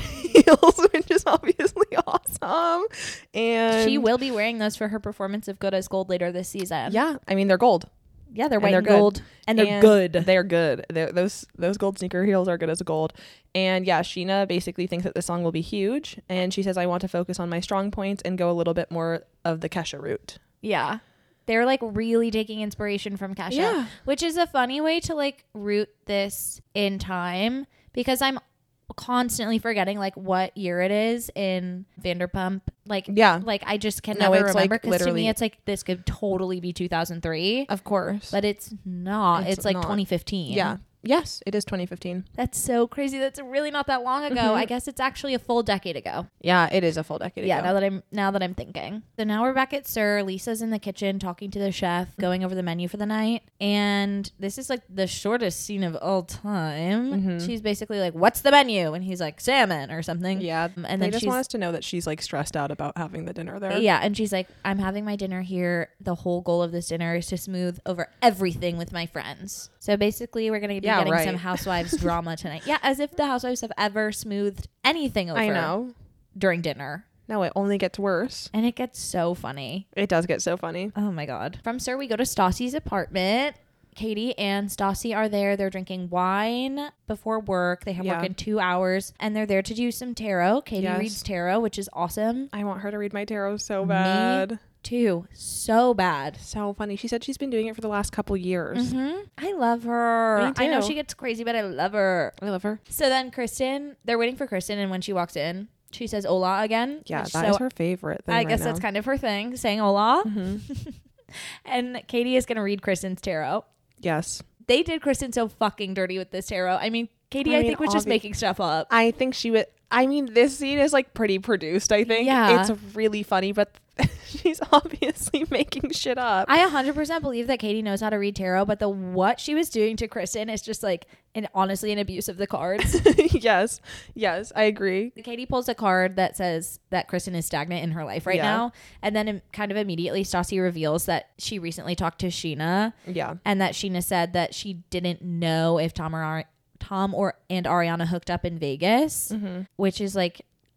heels, which is obviously awesome. And She will be wearing those for her performance of Good as Gold later this season. yeah, I mean, they're gold. Yeah, they're And white they're and good. gold. And they're And good. They're good. Those gold sneaker heels are good as gold. And yeah, Sheena basically thinks that this song will be huge. And she says, "I want to focus on my strong points and go a little bit more of the Kesha route." Yeah. They're like really taking inspiration from Kesha, Yeah. which is a funny way to like root this in time because I'm constantly forgetting like what year it is in Vanderpump. Like, Yeah. like I just can No, never it's, like, remember because to literally- me it's like this could totally be 2003, Of course. but it's not. It's like not. 2015. Yeah. Yes, it is 2015. That's so crazy. That's really not that long ago. I guess it's actually a full decade ago. Yeah, it is a full decade Yeah, ago. now that I'm thinking. So now we're back at Sir. Lisa's in the kitchen talking to the chef, going over the menu for the night. And this is like the shortest scene of all time. She's basically like, "What's the menu?" And he's like, "Salmon" or something. Yeah, And they then just she's want us to know that she's like stressed out about having the dinner there. yeah, and she's like, "I'm having my dinner here. The whole goal of this dinner is to smooth over everything with my friends." So basically, we're going to be Yeah, getting right. some Housewives drama tonight. Yeah, as if the Housewives have ever smoothed anything over I know. during dinner. No, it only gets worse. And it gets so funny. It does get so funny. Oh my God. From Sir, we go to Stassi's apartment. Katie and Stassi are there. They're drinking wine before work. They have Yeah. work in 2 hours and they're there to do some tarot. Katie Yes. reads tarot, which is awesome. I want her to read my tarot so bad. Too. So bad. So funny. She said she's been doing it for the last couple years. I love her. Me I know too. she gets crazy, but I love her. I love her. So then Kristen, they're waiting for Kristen, and when she walks in, she says hola again. Yeah, which that is her favorite thing. I guess that's kind of her thing, saying hola. Mm-hmm. And Katie is going to read Kristen's tarot. Yes. They did Kristen so fucking dirty with this tarot. I mean, Katie, I I mean, think, was just making stuff up. I think she would. I mean, this scene is like pretty produced, I think. Yeah. It's really funny, but she's obviously making shit up. I 100% believe that Katie knows how to read tarot, but what she was doing to Kristen is just like honestly an abuse of the cards. Yes, I agree. Katie pulls a card that says that Kristen is stagnant in her life right now, and then kind of immediately Stassi reveals that she recently talked to Sheena, and that Sheena said that she didn't know if Tom and Ariana hooked up in Vegas, which is like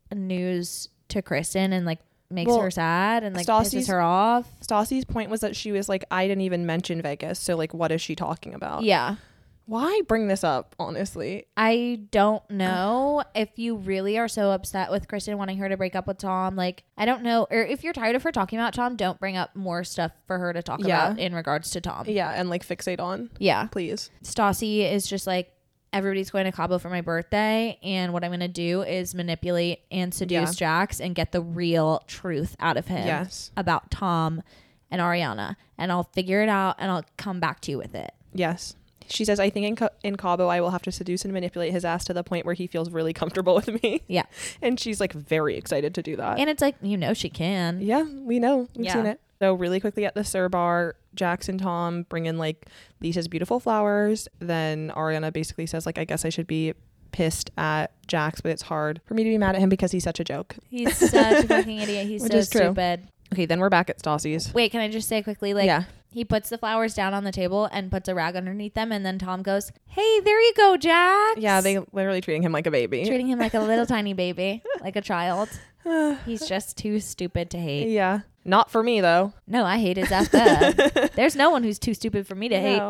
news to Kristen and like makes her sad and like pisses her off. Stassi's point was that she was like, I didn't even mention Vegas, so like what is she talking about? Yeah. Why bring this up, honestly? I don't know. If you really are so upset with Kristen wanting her to break up with Tom, like, I don't know. Or if you're tired of her talking about Tom, don't bring up more stuff for her to talk about in regards to Tom. Yeah, and like fixate on. Yeah. Please. Stassi is just like, everybody's going to Cabo for my birthday, and what I'm going to do is manipulate and seduce Jax and get the real truth out of him about Tom and Ariana. And I'll figure it out, and I'll come back to you with it. Yes. She says, I think in Cabo, I will have to seduce and manipulate his ass to the point where he feels really comfortable with me. Yeah. And she's like very excited to do that. And it's like, she can. Yeah, we know. We've seen it. So really quickly at the Sir Bar, Jax and Tom bring in like Lisa's beautiful flowers. Then Ariana basically says like, I guess I should be pissed at Jax, but it's hard for me to be mad at him because he's such a joke. He's such a fucking idiot. He's so stupid. Okay, then we're back at Stassi's. Wait, can I just say quickly, like, he puts the flowers down on the table and puts a rag underneath them, and then Tom goes, hey, there you go, Jax. Yeah, they literally treating him like a baby. Treating him like a little tiny baby, like a child. He's just too stupid to hate. Yeah. Not for me, though. No, I hate his ass bad. There's no one who's too stupid for me to hate.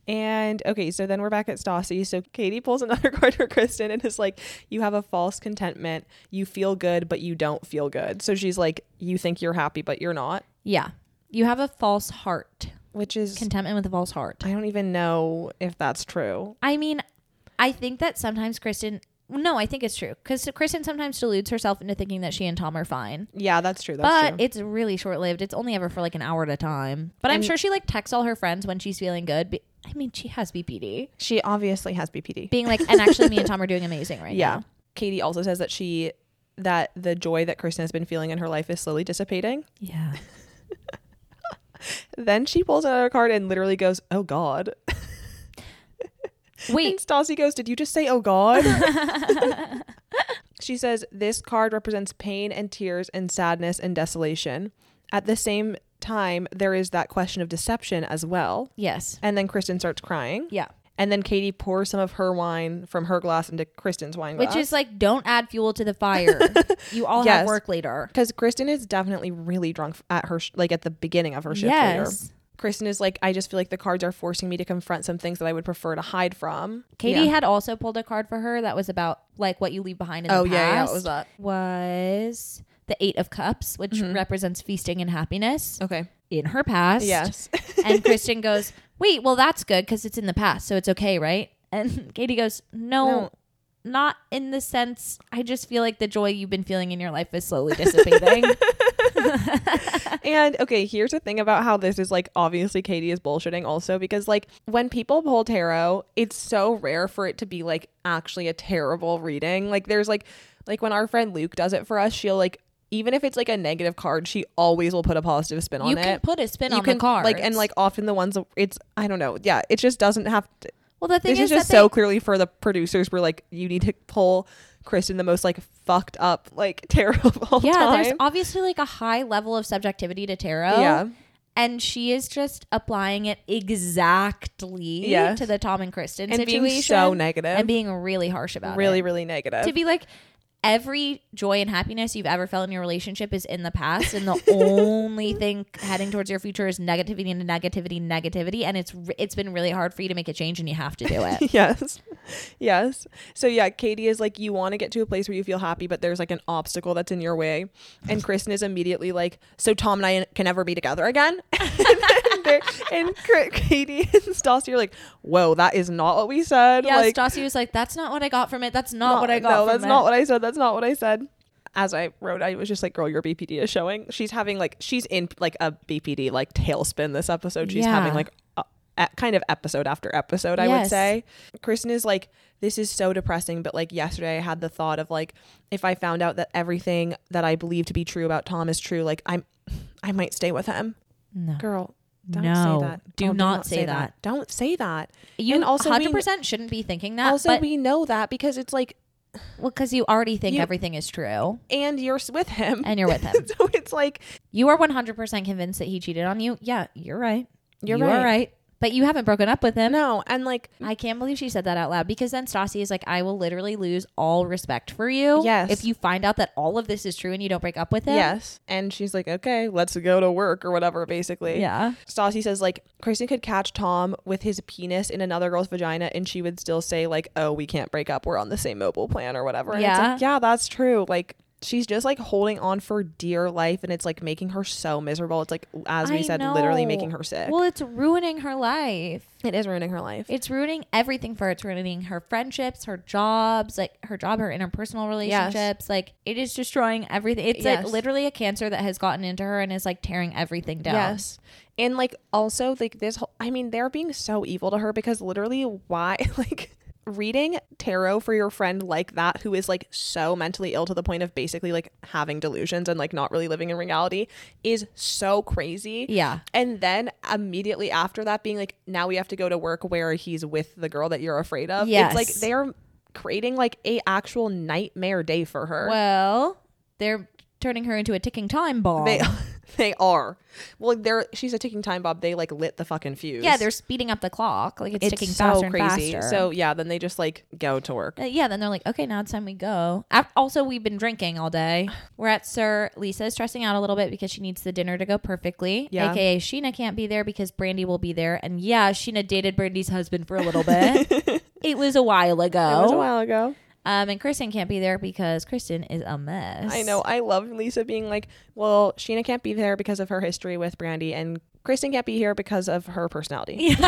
And okay, so then we're back at Stassi. So Katie pulls another card for Kristen and is like, you have a false contentment. You feel good, but you don't feel good. So she's like, you think you're happy, but you're not. Yeah. You have a false heart. Which is contentment with a false heart. I don't even know if that's true. I mean, I think that sometimes no, I think it's true. Because Kristen sometimes deludes herself into thinking that she and Tom are fine. Yeah, that's true. But it's really short-lived. It's only ever for like an hour at a time. But I'm sure she like texts all her friends when she's feeling good. I mean, she has BPD. She obviously has BPD. Being like, and actually me and Tom are doing amazing right now. Katie also says that the joy that Kristen has been feeling in her life is slowly dissipating. Yeah. Then she pulls another card and literally goes, oh God. Wait. And Stassi goes, did you just say, oh God? She says, this card represents pain and tears and sadness and desolation. At the same time, there is that question of deception as well. Yes. And then Kristen starts crying. Yeah. And then Katie pours some of her wine from her glass into Kristen's wine glass. Which is like, don't add fuel to the fire. You all have work later. Because Kristen is definitely really drunk at her, like at the beginning of her shift later. Kristen is like, I just feel like the cards are forcing me to confront some things that I would prefer to hide from. Katie had also pulled a card for her that was about like what you leave behind in the past. Yeah. What was that? Was the 8 of Cups, which represents feasting and happiness. Okay. In her past. Yes. And Kristen goes, wait, well, that's good because it's in the past. So it's okay, right? And Katie goes, no, not in the sense. I just feel like the joy you've been feeling in your life is slowly dissipating. And okay, here's the thing about how this is like, obviously Katie is bullshitting also, because like when people pull tarot, it's so rare for it to be like actually a terrible reading. Like there's like when our friend Luke does it for us, she'll like, even if it's like a negative card, she always will put a positive spin on it. You can put a spin on the card. Like, and like often the ones it's, I don't know. Yeah. It just doesn't have to. Well, the thing is just so clearly for the producers were like, you need to pull Kristen the most like fucked up, like tarot of all time. There's obviously like a high level of subjectivity to tarot. Yeah. And she is just applying it exactly to the Tom and Kristen and situation. Being so negative. And being really harsh about it. Really, really negative. To be like, every joy and happiness you've ever felt in your relationship is in the past, and the only thing heading towards your future is negativity and negativity, and it's been really hard for you to make a change, and you have to do it. Yes. So yeah, Katie is like, you want to get to a place where you feel happy, but there's like an obstacle that's in your way, and Kristen is immediately like, so Tom and I can never be together again. and Katie and Stassi are like, whoa, that is not what we said. Yeah, like, Stassi was like, that's not what I got from it. That's not what I got from it. No, that's not what I said. That's not what I said. As I wrote, I was just like, girl, your BPD is showing. She's having like, she's in like a BPD like tailspin this episode. She's having like kind of episode after episode, I would Yes. say. Kristen is like, this is so depressing, but like yesterday I had the thought of like, if I found out that everything that I believe to be true about Tom is true, like I might stay with him. No. Girl, don't No. say that. Do Oh, not say that. Don't say that. You And also 100% shouldn't be thinking that. Also, but, we know that because it's like, well, because you already think You- everything is true and you're with him. and you're with him. So it's like, You are 100% convinced that he cheated on you. Yeah, you're right. You're You are right. right. But you haven't broken up with him. no. And like, I can't believe she said that out loud, because then Stassi is like, I will literally lose all respect for you. Yes. If you find out that all of this is true and you don't break up with him. yes. And she's like, okay, let's go to work or whatever, basically. Yeah. Stassi says like Kristen could catch Tom with his penis in another girl's vagina and she would still say like, oh, we can't break up, we're on the same mobile plan or whatever. And it's Yeah. like, yeah, that's true. Like, she's just like holding on for dear life and it's like making her so miserable. It's like, as we I said, literally know. making her sick. Well, it's ruining her life. It is ruining her life. It's ruining everything for her. It's ruining her friendships, her jobs, like her job, her interpersonal relationships. Like, it is destroying everything. It's Yes. like literally a cancer that has gotten into her and is like tearing everything down. Yes. And like also like this whole, I mean, they're being so evil to her because literally why like reading tarot for your friend like that who is like so mentally ill to the point of basically like having delusions and like not really living in reality is so crazy. Yeah. And then immediately after that being like, now we have to go to work where he's with the girl that you're afraid of. Yes. It's like they're creating like a actual nightmare day for her. Well, they're turning her into a ticking time bomb. They are. Well, she's a ticking time bomb. They like lit the fucking fuse. Yeah, they're speeding up the clock. Like, it's ticking so faster and crazy. faster. So yeah, then they just like go to work. Yeah, then they're like, okay, now it's time we go. Also, we've been drinking all day. We're at Sir. Lisa is stressing out a little bit because she needs the dinner to go perfectly. Yeah. AKA Sheena can't be there because Brandy will be there. And yeah, Sheena dated Brandy's husband for a little bit. It was a while ago. It was a while ago. And Kristen can't be there because Kristen is a mess. I know. I love Lisa being like, well, Sheena can't be there because of her history with Brandy, and Kristen can't be here because of her personality. And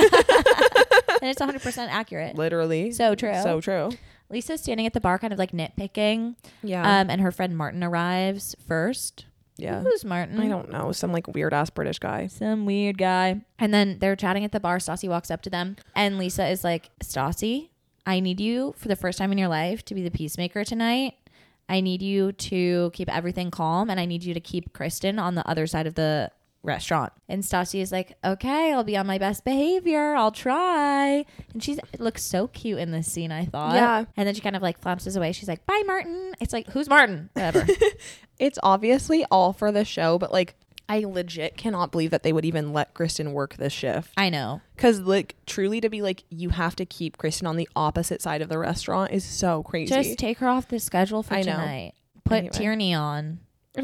it's 100% accurate. Literally. So true. So true. Lisa's standing at the bar kind of like nitpicking. Yeah. And her friend Martin arrives first. Yeah. Who's Martin? I don't know. Some like weird ass British guy. Some weird guy. And then they're chatting at the bar. Stassi walks up to them. And Lisa is like, Stassi, I need you for the first time in your life to be the peacemaker tonight. I need you to keep everything calm. And I need you to keep Kristen on the other side of the restaurant. And Stassi is like, okay, I'll be on my best behavior. I'll try. And it looks so cute in this scene, I thought. Yeah. And then she kind of like flounces away. She's like, bye, Martin. It's like, who's Martin? Whatever. It's obviously all for the show, but like I legit cannot believe that they would even let Kristen work this shift. I know. Because like truly to be like, you have to keep Kristen on the opposite side of the restaurant is so crazy. Just take her off the schedule for I know. tonight. Put Anyway. Tierney on.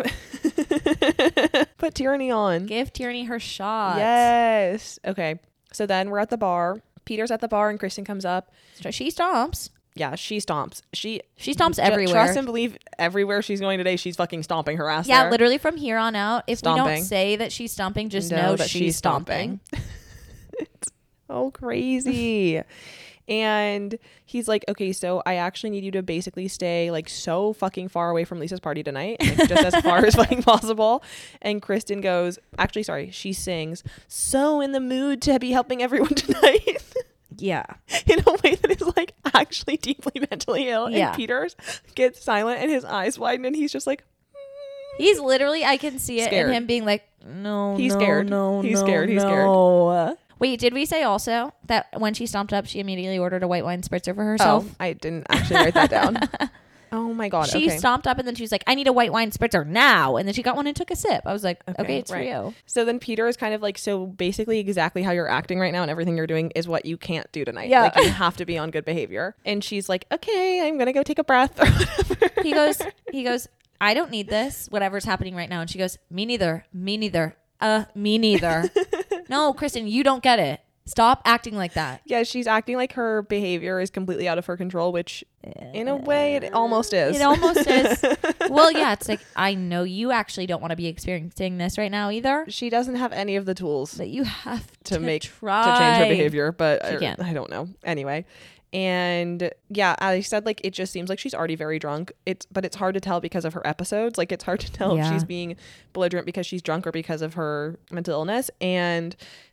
Put Tierney on. Give Tierney her shot. Yes. Okay. So then we're at the bar. Peter's at the bar and Kristen comes up. So she stomps. Yeah, she stomps. She stomps everywhere. Trust and believe everywhere she's going today, she's fucking stomping her ass Yeah, there. literally from here on out, if we Stomping. don't say that she's stomping, just know that she's stomping. It's so crazy. And he's like, okay, so I actually need you to basically stay like so fucking far away from Lisa's party tonight, like, just as far as fucking possible. And Kristen goes, actually, sorry, she sings, so in the mood to be helping everyone tonight. Yeah. In a way that is like actually deeply mentally ill. Yeah. And Peter gets silent and his eyes widen and he's just like, He's literally, I can see it Scared. in him being like, no, He's no, scared. no, He's no, scared. He's scared. no. Wait, did we say also that when she stomped up, she immediately ordered a white wine spritzer for herself? oh, I didn't actually write that down. Oh my God. She okay. stomped up and then she was like, I need a white wine spritzer now. And then she got one and took a sip. I was like, okay, it's right. for you. So then Peter is kind of like, so basically exactly how you're acting right now and everything you're doing is what you can't do tonight. Yeah. Like you have to be on good behavior. And she's like, okay, I'm going to go take a breath or whatever. He goes, I don't need this, whatever's happening right now. And she goes, me neither. Me neither. Me neither. No, Kristen, you don't get it. Stop acting like that. Yeah, she's acting like her behavior is completely out of her control, which in a way it almost is. It almost is. Well, yeah, it's like, I know you actually don't want to be experiencing this right now either, She doesn't have any of the tools but you have to to make try to change her behavior, but She can't. I don't know. Anyway. And yeah, I said like it just seems like she's already very drunk. But it's hard to tell because of her episodes. Like it's hard to tell if Yeah. she's being belligerent because she's drunk or because of her mental illness. And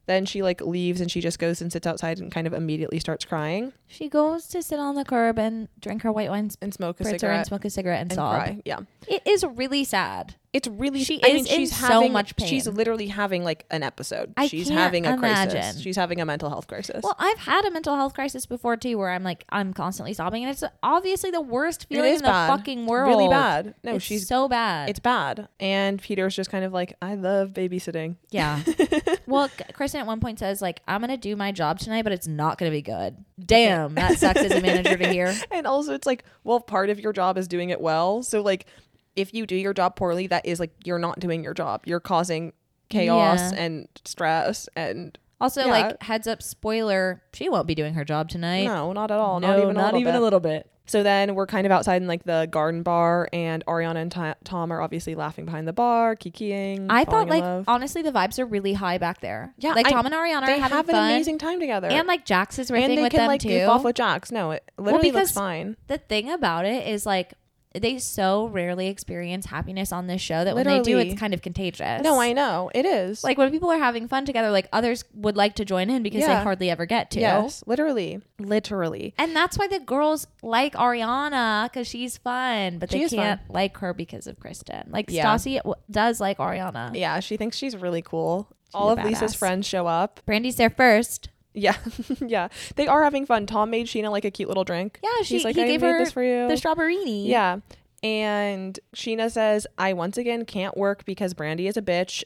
Then she like leaves and she just goes and sits outside and kind of immediately starts crying She goes to sit on the curb and drink her white wine and smoke a spritzer cigarette and smoke a cigarette and and sob. cry. Yeah. It is really sad. It's really She I mean, is in she's so having much pain. She's literally having like an episode. I She's can't having a crisis. imagine. She's having a mental health crisis. Well, I've had a mental health crisis before too, where I'm constantly sobbing, and it's obviously the worst it feeling is in the bad. fucking world. Really bad. No, It's she's so bad. it's bad. And Peter's just kind of like, I love babysitting. Yeah. Well, Kristen at one point says like, I'm gonna do my job tonight, but it's not gonna be good. Damn, that sucks as a manager to hear. And also it's like, well, part of your job is doing it well. So like if you do your job poorly, that is like you're not doing your job. You're causing chaos Yeah. and stress and Also, Yeah. like, heads up, spoiler, she won't be doing her job tonight. no, not at all. No, not even a little bit. little bit. So then we're kind of outside in like the garden bar, and Ariana and Tom are obviously laughing behind the bar, kikiing. I falling thought in like love. honestly the vibes are really high back there. Yeah, like Tom and Ariana they are having have fun, an amazing time together, and like Jax is riffing and they with can them like too. goof off with Jax. No, it literally looks because fine. The thing about it is like they so rarely experience happiness on this show that when they do, Literally. it's kind of contagious. No, I know it is. like when people are having fun together, like others would like to join in because they Yeah. hardly ever get to. yes, literally. And that's why the girls like Ariana because she's fun, but She they is can't like her because of Kristen. Like Yeah. Stassi does like Ariana. Yeah, she thinks she's really cool. All a of Lisa's badass. friends show up. Brandy's there first. Yeah, yeah, they are having fun. Tom made Sheena like a cute little drink. Yeah, She's like, he I gave made her this for you. the strawberrini. Yeah. And Sheena says, I once again can't work because Brandy is a bitch.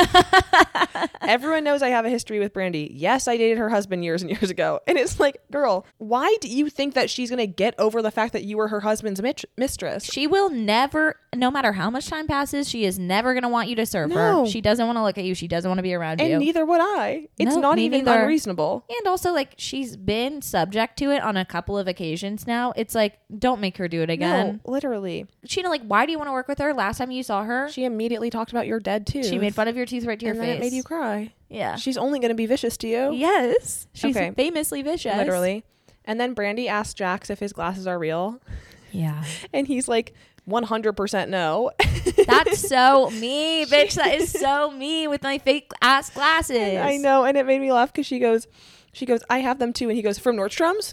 Everyone knows I have a history with Brandy. Yes, I dated her husband years and years ago. And it's like, girl, why do you think that she's going to get over the fact that you were her husband's mistress? She will never, no matter how much time passes, she is never going to want you to serve No. her. She doesn't want to look at you. She doesn't want to be around And you. neither would I. It's No, not me even neither. unreasonable. And also, like, she's been subject to it on a couple of occasions now. It's like, don't make her do it again. No, literally. Sheena, like, why do you want to work with her? Last time you saw her, She immediately talked about your dead tooth. she made fun of your teeth right to your and face. then it made you cry. Yeah. She's only going to be vicious to you. Yes. She's Okay. famously vicious. Literally. And then Brandy asks Jax if his glasses are real. Yeah. And he's like, 100% no. That's so me, bitch. That is so me with my fake ass glasses. I know. And it made me laugh because she goes, I have them too. And he goes, from Nordstrom's?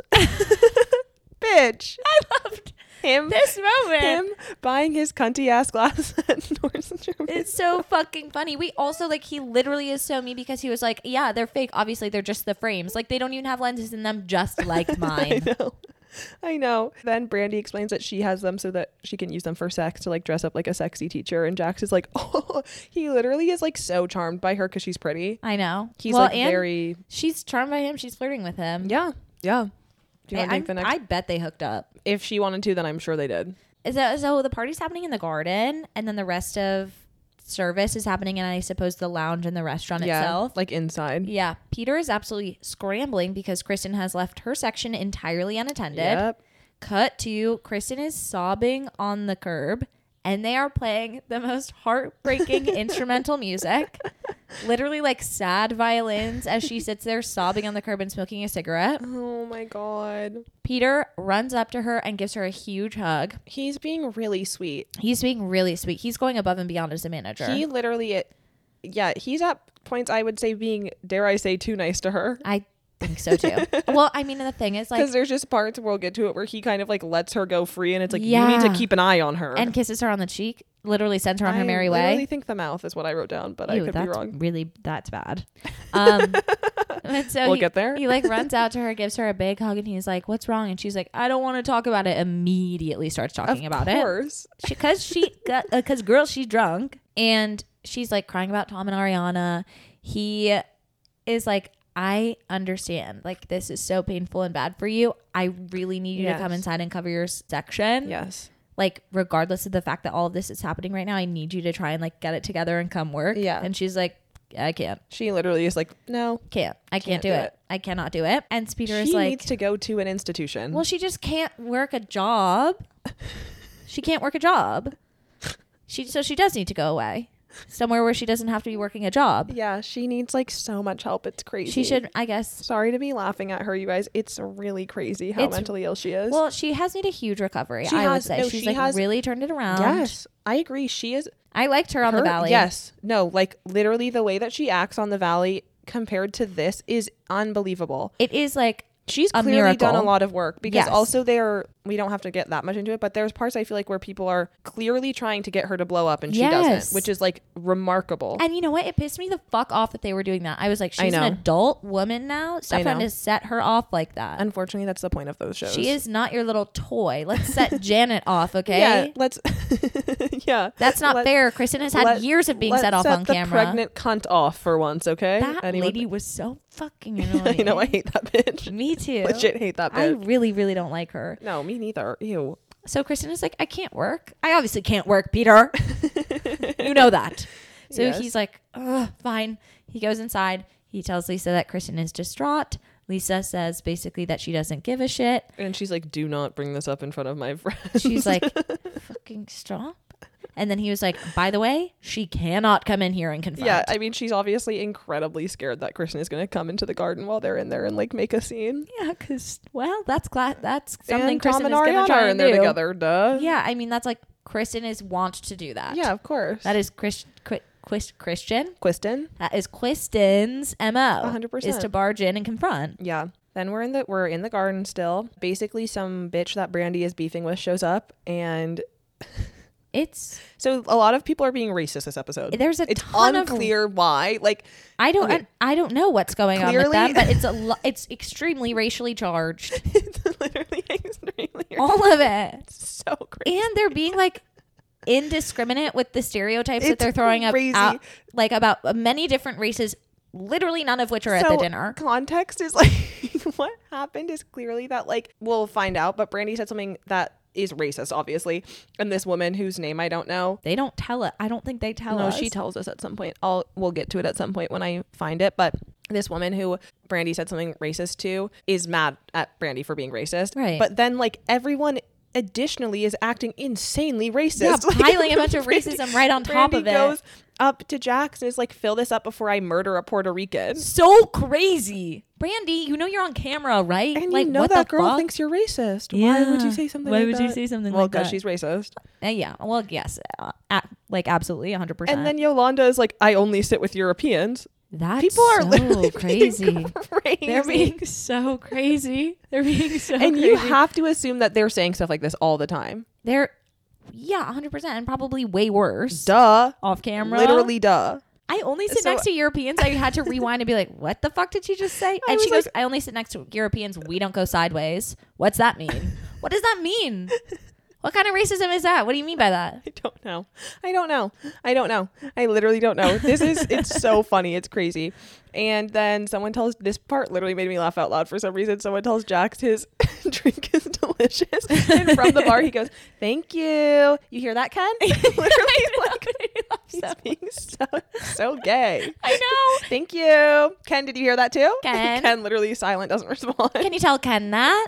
Bitch. I loved Him. this moment. Him buying his cunty ass glasses at Nordstrom's. It's so fucking funny. We also like he literally is so me because he was like, yeah, they're fake. Obviously, they're just the frames. Like they don't even have lenses in them, just like mine. I know. Then Brandy explains that she has them so that she can use them for sex to like dress up like a sexy teacher. And Jax is like, oh, he literally is like so charmed by her because she's pretty. I know. He's well, like and very. she's charmed by him. She's flirting with him. Yeah. Yeah. Do you want to take the next? I bet they hooked up. If she wanted to, then I'm sure they did. So the party's happening in the garden, and then the rest of service is happening in, I suppose, the lounge and the restaurant itself. Like inside. Yeah. Peter is absolutely scrambling because Kristen has left her section entirely unattended. Yep. Cut to Kristen is sobbing on the curb, and they are playing the most heartbreaking instrumental music. Literally like sad violins as she sits there sobbing on the curb and smoking a cigarette. Oh my God. Peter runs up to her and gives her a huge hug. He's being really sweet. He's being really sweet. He's going above and beyond as a manager. He literally, he's at points I would say being, dare I say, too nice to her. I think so too. Well, I mean, the thing is, like, Because there's just parts, we'll get to it, where he kind of like lets her go free, and it's like, you Yeah. need to keep an eye on her. and kisses her on the cheek, literally sends her on her merry I way. literally think the mouth is what I wrote down, but I Ew, could be that's wrong. really, that's bad. And so We'll he, get there. he like runs out to her, gives her a big hug, and he's like, "What's wrong?" And she's like, "I don't want to talk about it." Immediately starts talking about it. Of course. Because girl, she's drunk, and she's like crying about Tom and Ariana. He is like, I understand. Like, this is so painful and bad for you. I really need you to come Yes. inside and cover your section. Yes. Like, regardless of the fact that all of this is happening right now, I need you to try and like get it together and come work. Yeah. And she's like, I can't. She literally is like, no. I can't do it. I cannot do it. And Peter is She like, needs to go to an institution. well, she just can't work a job. She can't work a job. So she does need to go away somewhere where she doesn't have to be working a job. Yeah, she needs like so much help. It's crazy. She should, I guess. Sorry to be laughing at her, you guys. It's really crazy how It's- mentally ill she is. Well, she has made a huge recovery. She I would has- say no, she's she like has- really turned it around. yes, I agree. She is I liked her on the Valley. Yes. No, like literally the way that she acts on the Valley compared to this is unbelievable. It is like She's a clearly done a miracle. lot of work because Yes. also we don't have to get that much into it, but there's parts I feel like where people are clearly trying to get her to blow up and she Yes. doesn't, which is like remarkable. And you know what? It pissed me the fuck off that they were doing that. I was like, she's an know. adult woman now. Stop I trying know. to set her off like that. Unfortunately, that's the point of those shows. She is not your little toy. Let's set Janet off, okay? Yeah, let's. Yeah, That's not Let- fair. Kristen has had years of being let's set off on the camera. Pregnant cunt off for once, okay? That Anyone- lady was so fucking annoying. I know, I hate that bitch. Me too. Legit hate that I bitch. really, really don't like her. No, me neither. Ew. So Kristen is like, I can't work. I obviously can't work, Peter. You know that. So Yes. he's like, ugh, fine. He goes inside. He tells Lisa that Kristen is distraught. Lisa says basically that she doesn't give a shit. And she's like, "Do not bring this up in front of my friends." She's like, fucking stop. And then he was like, by the way, she cannot come in here and confront. Yeah, I mean, she's obviously incredibly scared that Kristen is going to come into the garden while they're in there and like make a scene. Yeah, because, well, that's something And Kristen Tom and is going to Ariana try are in and there do. together. Duh. Yeah, I mean, that's like Kristen is wont to do that. Yeah, of course. That is Christian. Kristen. That is Kristen's MO. 100%. Is to barge in and confront. Yeah. Then we're in the garden still. Basically, some bitch that Brandy is beefing with shows up, and It's so a lot of people are being racist this episode. There's a it's ton of- unclear why. Like, I don't okay. I don't know what's going on with Clearly- them, but it's extremely racially charged. it's literally extremely All of it. so crazy. And they're being like indiscriminate with the stereotypes that It's they're throwing up crazy. out, like about many different races, literally none of which are at the dinner. Context is like what happened is clearly that like we'll find out, but Brandy said something that is racist, obviously, and this woman whose name I don't know. They don't tell it. I don't think they tell No, us. she tells us at some point. We'll get to it at some point when I find it, but this woman who Brandy said something racist to is mad at Brandy for being racist. Right. But then like everyone additionally is acting insanely racist. Yeah, Like, piling a bunch of racism right on top Brandy of it. goes up to Jax and is like, fill this up before I murder a Puerto Rican. So crazy. Brandy, you know you're on camera, right? And like, you know what that the girl fuck? thinks you're racist. Why Yeah. would you say something Why like would that? you say something well, like that? because she's racist. Yeah. Well, yes. Like, absolutely, 100%. And then Yolanda is like, I only sit with Europeans. That's People are so literally crazy. being crazy. They're being so crazy. They're being so and crazy. you have to assume that they're saying stuff like this all the time. They're, yeah, 100%. And probably way worse. Duh. Off camera. Literally, duh. I only sit So- next to Europeans. I had to rewind and be like, what the fuck did she just say? I And she was goes, I only sit next to Europeans. We don't go sideways. What's that mean? What does that mean? What kind of racism is that? What do you mean by that? I don't know. I literally don't know. It's so funny. It's crazy. And then this part literally made me laugh out loud for some reason. Someone tells Jax his drink is delicious. And from the bar, he goes, thank you. You hear that, Ken? Literally, like, he's being so gay. I know. Thank you. Ken, did you hear that too? Ken? Ken literally silent, doesn't respond. Can you tell Ken that?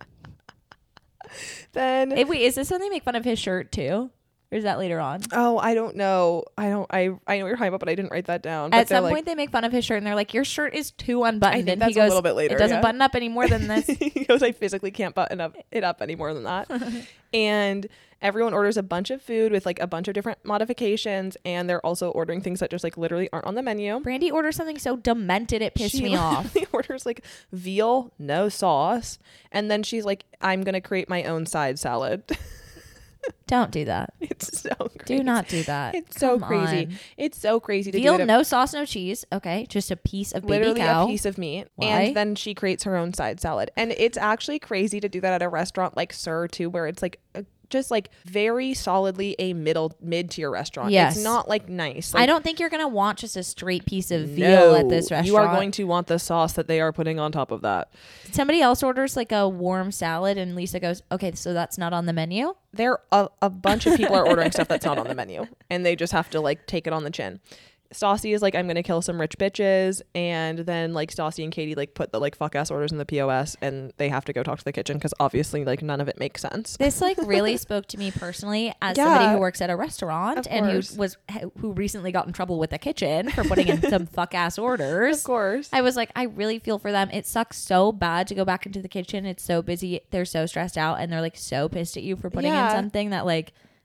Then Wait, is this when they make fun of his shirt too? Or is that later on? oh, I don't know. I know what you're talking about, but I didn't write that down. But At they're some like, point, they make fun of his shirt and they're like, your shirt is too unbuttoned. I think And that's he a goes, little bit later, it doesn't yeah. button up any more than this. he goes, I physically can't button it up any more than that. And everyone orders a bunch of food with like a bunch of different modifications, and they're also ordering things that just like literally aren't on the menu. Brandy orders something so demented it pissed me off. She orders like veal, no sauce, and then she's like, I'm gonna create my own side salad. Don't do that. It's so crazy. Do not do that. It's so Come crazy. on. It's so crazy to Veal, do it. no sauce, no cheese. Okay, just a piece of baby Literally cow. a piece of meat. Why? And then she creates her own side salad. And it's actually crazy to do that at a restaurant like Sir too, where it's like just like very solidly a mid-tier restaurant. Yes. It's not like nice. I Like, don't think you're gonna want just a straight piece of veal at this restaurant. You are going to want the sauce that they are putting on top of that. Somebody else orders like a warm salad, and Lisa goes, "Okay, so that's not on the menu." There a bunch of people are ordering stuff that's not on the menu, and they just have to like take it on the chin. Stassi is like, I'm gonna kill some rich bitches, and then like Stassi and Katie like put the like fuck ass orders in the POS, and they have to go talk to the kitchen because obviously like none of it makes sense. This like really spoke to me personally as Yeah. somebody who works at a restaurant Of and course. who recently got in trouble with the kitchen for putting in some fuck ass orders. Of course. I was like, I really feel for them. It sucks so bad to go back into the kitchen. It's so busy. They're so stressed out and they're like so pissed at you for putting in Yeah. something that like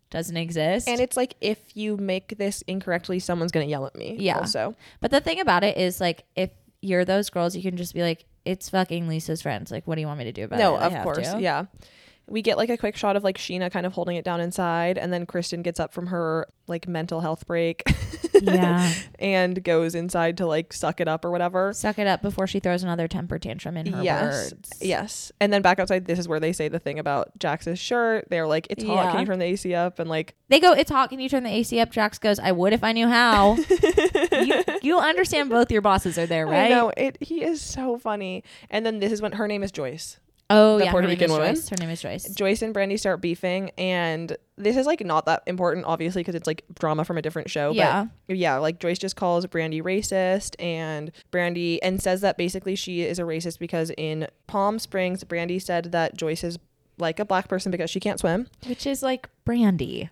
doesn't exist. And it's like, if you make this incorrectly, someone's going to yell at me. Yeah. Also. But the thing about it is, like, if you're those girls, you can just be like, it's fucking Lisa's friends. Like, what do you want me to do about it? No, I of have course. to. Yeah. We get like a quick shot of like Sheena kind of holding it down inside, and then Kristen gets up from her like mental health break Yeah. and goes inside to like suck it up or whatever. Suck it up before she throws another temper tantrum in her Yes. words. Yes. And then back outside, this is where they say the thing about Jax's shirt. They're like, it's hot. Can Yeah. you turn the AC up? And like, They go, it's hot. Can you turn the AC up? Jax goes, I would if I knew how. you understand both your bosses are there, right? I know he is so funny. And then this is when her name is Joyce. Oh, The yeah. Puerto her name Rican is woman. Joyce. Her name is Joyce. Joyce and Brandy start beefing, and this is like not that important, obviously, because it's like drama from a different show. Yeah. But yeah, like Joyce just calls Brandy racist, and says that basically she is a racist because in Palm Springs, Brandy said that Joyce is like a black person because she can't swim. Which is like Brandy.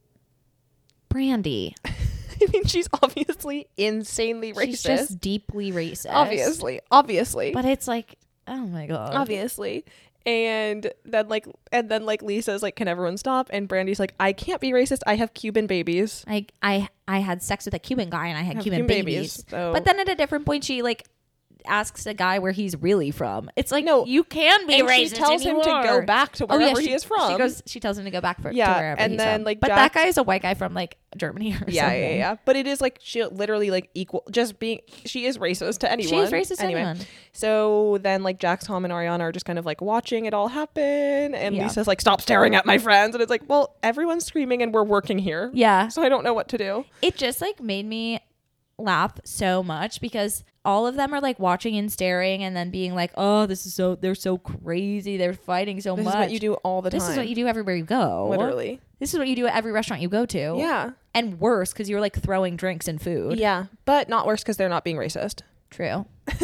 I mean, she's obviously insanely racist. She's just deeply racist. Obviously. But it's like, oh my God. Obviously. And then like Lisa's like, can everyone stop? And Brandy's like, I can't be racist. I have Cuban babies. I had sex with a Cuban guy and I had Cuban babies. So. But then at a different point, she like asks a guy where he's really from. It's like, No. you can be And racist. she tells him to go back to wherever he is from. She tells him to go back to Yeah, wherever and he's then, from. like, but Jax- that guy is a white guy from like Germany or Yeah. something. But it is like she literally like equal, just being, she is racist to anyone. She is racist to anyway. anyone. So then like Jax, Tom, and Ariana are just kind of like watching it all happen, and Yeah. Lisa's like, stop staring at my friends, and it's like, well, everyone's screaming and we're working here. Yeah. So I don't know what to do. It just like made me laugh so much because all of them are like watching and staring and then being like, oh, they're so crazy. They're fighting so This much. is what you do all the time. This is what you do everywhere you go. Literally. This is what you do at every restaurant you go to. Yeah. And worse, because you're like throwing drinks and food. Yeah. But not worse because they're not being racist. True.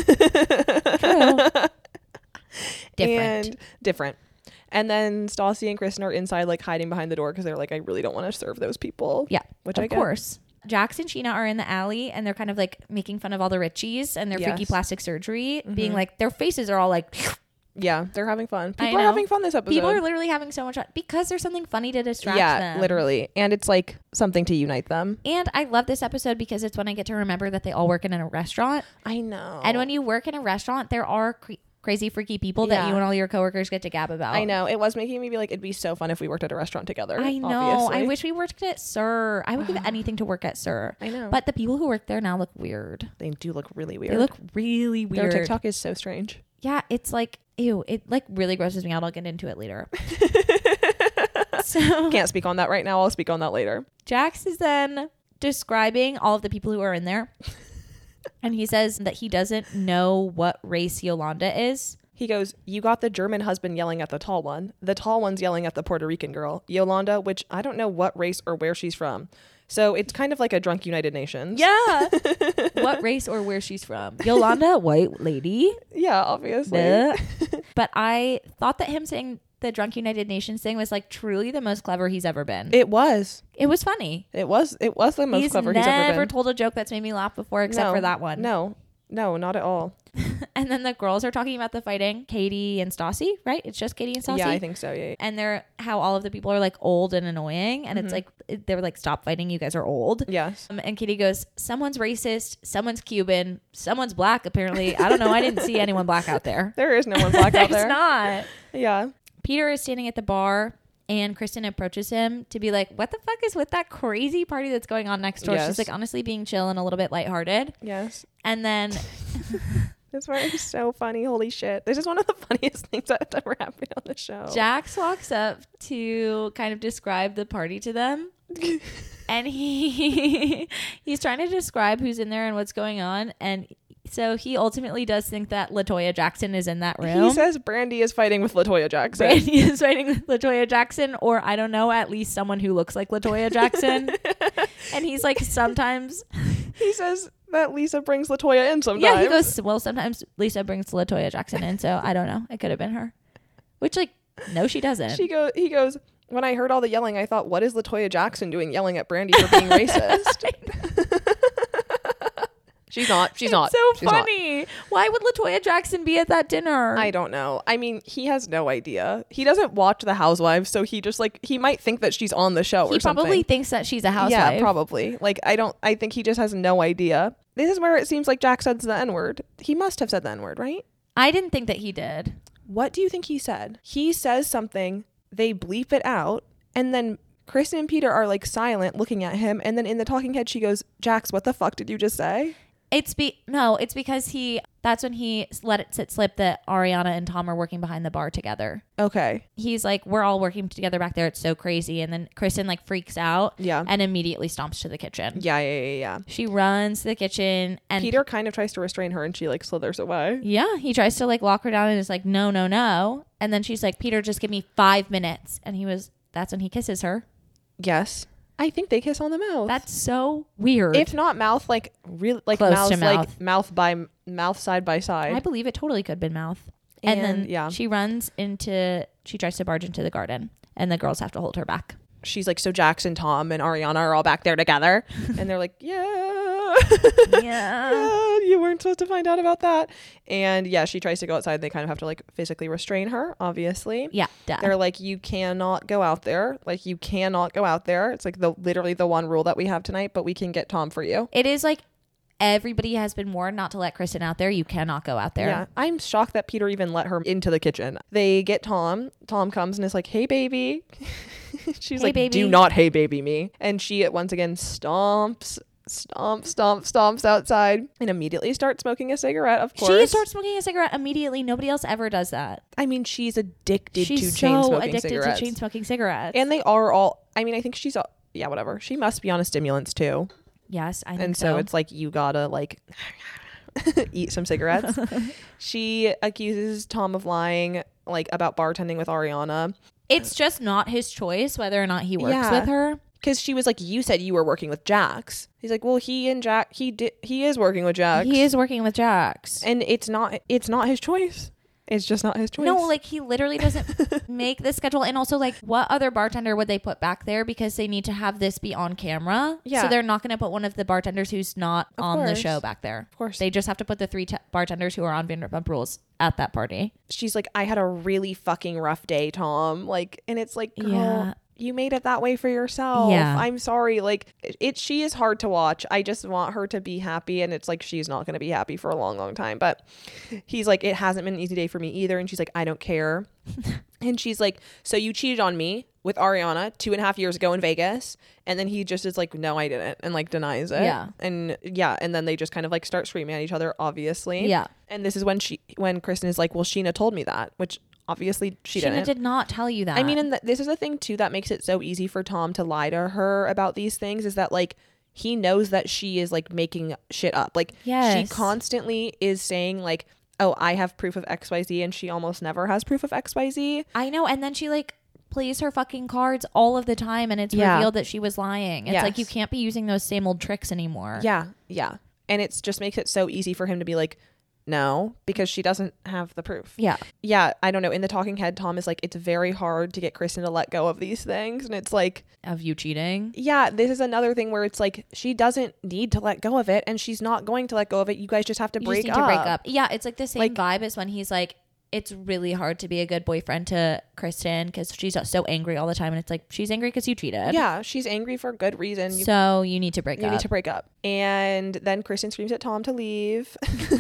True. Different. And then Stassi and Kristen are inside like hiding behind the door because they're like, I really don't want to serve those people. Yeah. Which of I get. course. Jax and Sheena are in the alley and they're kind of like making fun of all the Richies and their freaky Yes. plastic surgery, being like, their faces are all like, Yeah, they're having fun. I People are know. having fun this episode. people are literally having so much fun because there's something funny to distract them. literally. And it's like something to unite them. And I love this episode because it's when I get to remember that they all work in a restaurant. I know. And when you work in a restaurant, there are crazy, freaky people that Yeah. you and all your coworkers get to gab about. I know. It was making me be like, it'd be so fun if we worked at a restaurant together. I know. Obviously. I wish we worked at Sir. I would give anything to work at Sir. I know. But the people who work there now look weird. They do look really weird. They look really Their weird. TikTok is so strange. Yeah, it's like, ew. It like really grosses me out. I'll get into it later. So Can't speak on that right now. I'll speak on that later. Jax is then describing all of the people who are in there. And he says that he doesn't know what race Yolanda is. He goes, you got the German husband yelling at the tall one. The tall one's yelling at the Puerto Rican girl, Yolanda, which I don't know what race or where she's from. So it's kind of like a drunk United Nations. Yeah. What race or where she's from. Yolanda, white lady. Yeah, obviously. Duh. But I thought that him saying the drunk United Nations thing was like truly the most clever he's ever been. It was. It was funny. It was the most clever he's ever never been. told a joke that's made me laugh before except for that one. No, not at all. And then the girls are talking about the fighting. Katie and Stassi, right? It's just Katie and Stassi. Yeah, I think so. Yeah. And they're how all of the people are like old and annoying. And it's like, they were like, stop fighting. You guys are old. Yes. And Katie goes, someone's racist. Someone's Cuban. Someone's black, apparently. I don't know. I didn't see anyone black out there. There is no one black out there. There's not. Yeah. Peter is standing at the bar and Kristen approaches him to be like, what the fuck is with that crazy party that's going on next door? Yes. She's like honestly being chill and a little bit lighthearted. Yes. And then This part is so funny. Holy shit. This is one of the funniest things that's ever happened on the show. Jax walks up to kind of describe the party to them. And he's trying to describe who's in there and what's going on. And so he ultimately does think that LaToya Jackson is in that room. He says Brandy is fighting with LaToya Jackson. Brandy is fighting with LaToya Jackson, or I don't know, at least someone who looks like LaToya Jackson. And he's like, sometimes. He says that Lisa brings LaToya in sometimes. Yeah, he goes, well, sometimes Lisa brings LaToya Jackson in, so I don't know. It could have been her. Which, like, no, she doesn't. He goes, when I heard all the yelling, I thought, what is LaToya Jackson doing yelling at Brandy for being racist? She's not. She's not. So She's not. funny. Why would LaToya Jackson be at that dinner? I don't know. I mean, he has no idea. He doesn't watch The Housewives, so he just like he might think that she's on the show He or something. probably thinks that she's a housewife. Yeah, probably. Like I think he just has no idea. This is where it seems like Jack said the N-word. He must have said the N-word, right? I didn't think that he did. What do you think he said? He says something, they bleep it out, and then Kristen and Peter are like silent looking at him, and then in the talking head she goes, Jax, what the fuck did you just say? It's because that's when he let it slip that Ariana and Tom are working behind the bar together. Okay. He's like, we're all working together back there. It's so crazy. And then Kristen like freaks out and immediately stomps to the kitchen. Yeah. She runs to the kitchen and Peter kind of tries to restrain her and she like slithers away. Yeah. He tries to like lock her down and is like, no. And then she's like, Peter, just give me 5 minutes. And that's when he kisses her. Yes. I think they kiss on the mouth. That's so weird. If not mouth, like really, like Close mouth, to mouth. like mouth by mouth, side by side. I believe it totally could have been mouth. And then she tries to barge into the garden and the girls have to hold her back. She's like, so Jackson, Tom, and Ariana are all back there together. And they're like, yeah, you weren't supposed to find out about that. And yeah, she tries to go outside. They kind of have to like physically restrain her, obviously. Yeah. Duh. They're like, you cannot go out there. Like, you cannot go out there. It's like literally the one rule that we have tonight, but we can get Tom for you. It is like everybody has been warned not to let Kristen out there. You cannot go out there. Yeah. I'm shocked that Peter even let her into the kitchen. They get Tom. Tom comes and is like, hey, baby. She's Hey, like, baby. do not hey, baby me. And she once again stomps outside and immediately starts smoking a cigarette, of course. She starts smoking a cigarette immediately. Nobody else ever does that. I mean, she's addicted She's to chain so smoking addicted cigarettes. to chain smoking cigarettes. And they are all, I mean, I think she's, yeah, whatever. She must be on a stimulants too. Yes, I think And so it's like, you gotta like eat some cigarettes. She accuses Tom of lying, like about bartending with Ariana. It's just not his choice whether or not he works Yeah. with her. Because she was like, you said you were working with Jax. He's like, well, he is working with Jax. He is working with Jax. And it's not his choice. It's just not his choice. No, like he literally doesn't make the schedule. And also, like, what other bartender would they put back there? Because they need to have this be on camera. Yeah. So they're not going to put one of the bartenders who's not on the course. show back there. Of course. They just have to put the 3 bartenders who are on Vanderpump Rules at that party. She's like, I had a really fucking rough day, Tom. Like, and it's like, girl, Yeah. you made it that way for yourself. Yeah. I'm sorry. Like, she is hard to watch. I just want her to be happy. And it's like, she's not going to be happy for a long, long time. But he's like, it hasn't been an easy day for me either. And she's like, I don't care. And she's like, so you cheated on me with Ariana 2.5 years ago in Vegas. And then he just is like, no, I didn't. And like denies it. Yeah. And yeah. And then they just kind of like start screaming at each other, obviously. Yeah. And this is when Kristen is like, well, Sheena told me that, which obviously she Sheena didn't. did not tell you that. I mean, and this is the thing too that makes it so easy for Tom to lie to her about these things is that like he knows that she is like making shit up. Like Yes. she constantly is saying like, oh, I have proof of XYZ, and she almost never has proof of XYZ. I know. And then she like plays her fucking cards all of the time and it's Yeah. revealed that she was lying. It's like Yes. you can't be using those same old tricks anymore. Yeah. And it's just makes it so easy for him to be like, no, because she doesn't have the proof. Yeah. Yeah, I don't know. In the talking head, Tom is like, it's very hard to get Kristen to let go of these things. And it's like, Of you cheating. yeah, this is another thing where it's like, she doesn't need to let go of it and she's not going to let go of it. You guys just have to You break just up. need to break up. Yeah, it's like the same Like- vibe as when he's like, it's really hard to be a good boyfriend to Kristen because she's so angry all the time. And it's like, she's angry because you cheated. Yeah, she's angry for good reason. So you need to break You up. need to break up. And then Kristen screams at Tom to leave.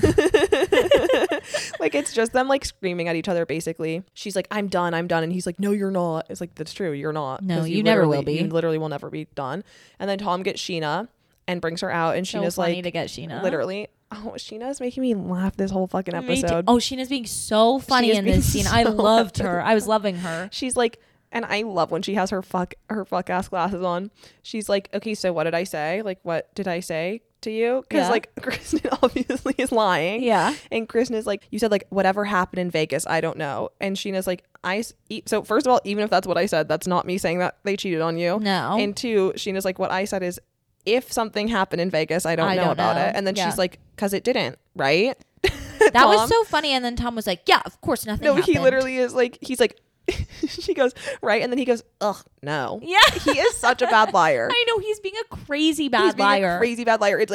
Like, it's just them like screaming at each other, basically. She's like, I'm done. And he's like, no, you're not. It's like, that's true. You're not. No, 'Cause you never will literally- be. You literally will never be done. And then Tom gets Sheena and brings her out. And so Sheena's funny like, to get Sheena. literally, oh, Sheena is making me laugh this whole fucking Me too. episode. Oh, Sheena's being so funny is in being this scene. I so loved her. I was loving her. She's like, and I love when she has her fuck ass glasses on. She's like, okay, so what did I say? Like, what did I say to you? Because Yeah. like Kristen obviously is lying. Yeah. And Kristen is like, you said like whatever happened in Vegas, I don't know. And Sheena's like, so first of all, even if that's what I said, that's not me saying that they cheated on you. No. And 2, Sheena's like, what I said is, if something happened in Vegas, I don't know about it. And then Yeah. she's like, because it didn't, right? That was Tom? so funny. And then Tom was like, yeah, of course nothing No, happened. he literally is like, he's like, she goes, right? And then he goes, ugh, no. Yeah. He is such a bad liar. I know. He's being a crazy bad He's being liar. a crazy bad liar. It's like,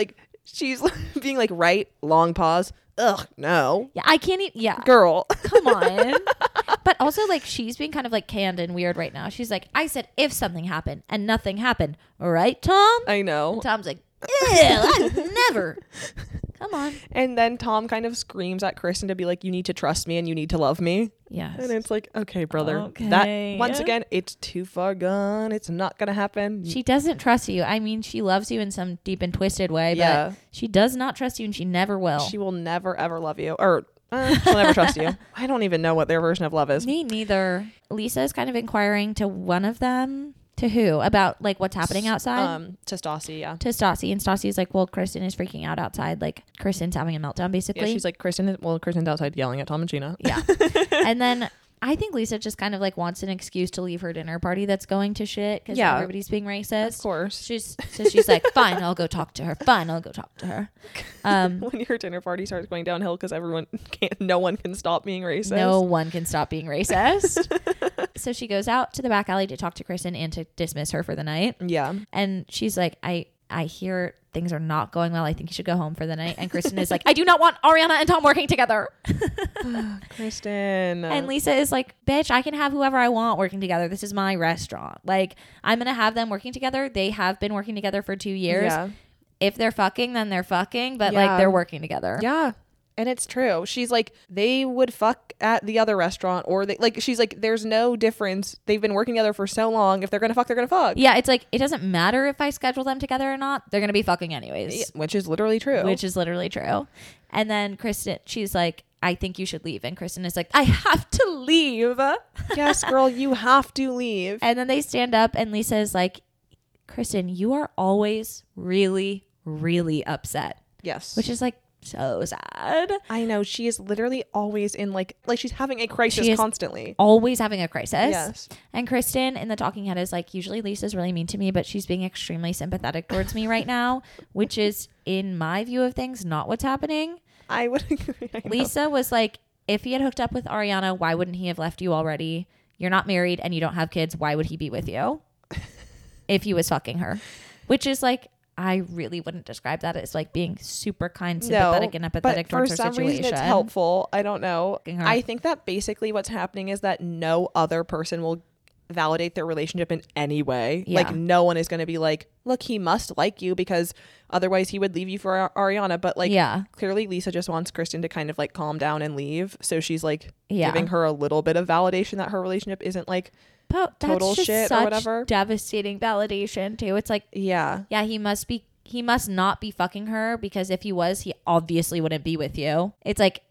she's being like, right, long pause. Ugh, no. Yeah, I can't even. Yeah, Girl. come on. But also, like, she's being kind of like canned and weird right now. She's like, I said if something happened and nothing happened. All right, Tom? I know. And Tom's like, ew, I never. Come on. And then Tom kind of screams at Kristen to be like, you need to trust me and you need to love me. Yes. And it's like, okay, brother. Okay. That, once again, it's too far gone. It's not going to happen. She doesn't trust you. I mean, she loves you in some deep and twisted way, Yeah. but she does not trust you and she never will. She will never, ever love you. Or she'll never trust you. I don't even know what their version of love is. Me neither. Lisa is kind of inquiring to one of them. To who? About like what's happening outside? To Stassi, yeah. To Stassi. And Stassi's like, well, Kristen is freaking out outside. Like, Kristen's having a meltdown, basically. Yeah, she's like, Kristen's outside yelling at Tom and Gina. Yeah. And then I think Lisa just kind of like wants an excuse to leave her dinner party that's going to shit because Yeah. everybody's being racist. Of course. She's like, fine, I'll go talk to her. Fine, I'll go talk to her. When your dinner party starts going downhill because no one can stop being racist. No one can stop being racist. So she goes out to the back alley to talk to Kristen and to dismiss her for the night. Yeah. And she's like, I hear things are not going well. I think you should go home for the night. And Kristen is like, I do not want Ariana and Tom working together. Kristen. And Lisa is like, bitch, I can have whoever I want working together. This is my restaurant. Like, I'm going to have them working together. They have been working together for 2 years. Yeah. If they're fucking, then they're fucking. But Yeah. like, they're working together. Yeah. And it's true. She's like, they would fuck at the other restaurant, or they like, she's like, there's no difference. They've been working together for so long. If they're going to fuck, they're going to fuck. Yeah, it's like, it doesn't matter if I schedule them together or not. They're going to be fucking anyways. Which is literally true. Which is literally true. And then Kristen, she's like, I think you should leave. And Kristen is like, I have to leave. Yes, girl, you have to leave. And then they stand up and Lisa is like, Kristen, you are always really, really upset. Yes. Which is like so sad. I know. She is literally always in like she's having a crisis She is constantly. Always having a crisis. Yes. And Kristen in the talking head is like, usually Lisa's really mean to me, but she's being extremely sympathetic towards me right now, which is, in my view of things, not what's happening. I would agree. I know. Lisa was like, if he had hooked up with Ariana, why wouldn't he have left you already? You're not married and you don't have kids. Why would he be with you if he was fucking her? Which is like, I really wouldn't describe that as like being super kind, sympathetic, and empathetic but towards for her some situation. reason it's helpful. I don't know. Fucking her. I think that basically what's happening is that no other person will validate their relationship in any way. Yeah. Like no one is going to be like, look, he must like you because otherwise he would leave you for Ariana. But like, Yeah. clearly Lisa just wants Kristen to kind of like calm down and leave. So she's like Yeah. giving her a little bit of validation that her relationship isn't like, But that's total just shit or such whatever. devastating validation too. It's like, yeah. yeah, he must not be fucking her, because if he was, he obviously wouldn't be with you. It's like,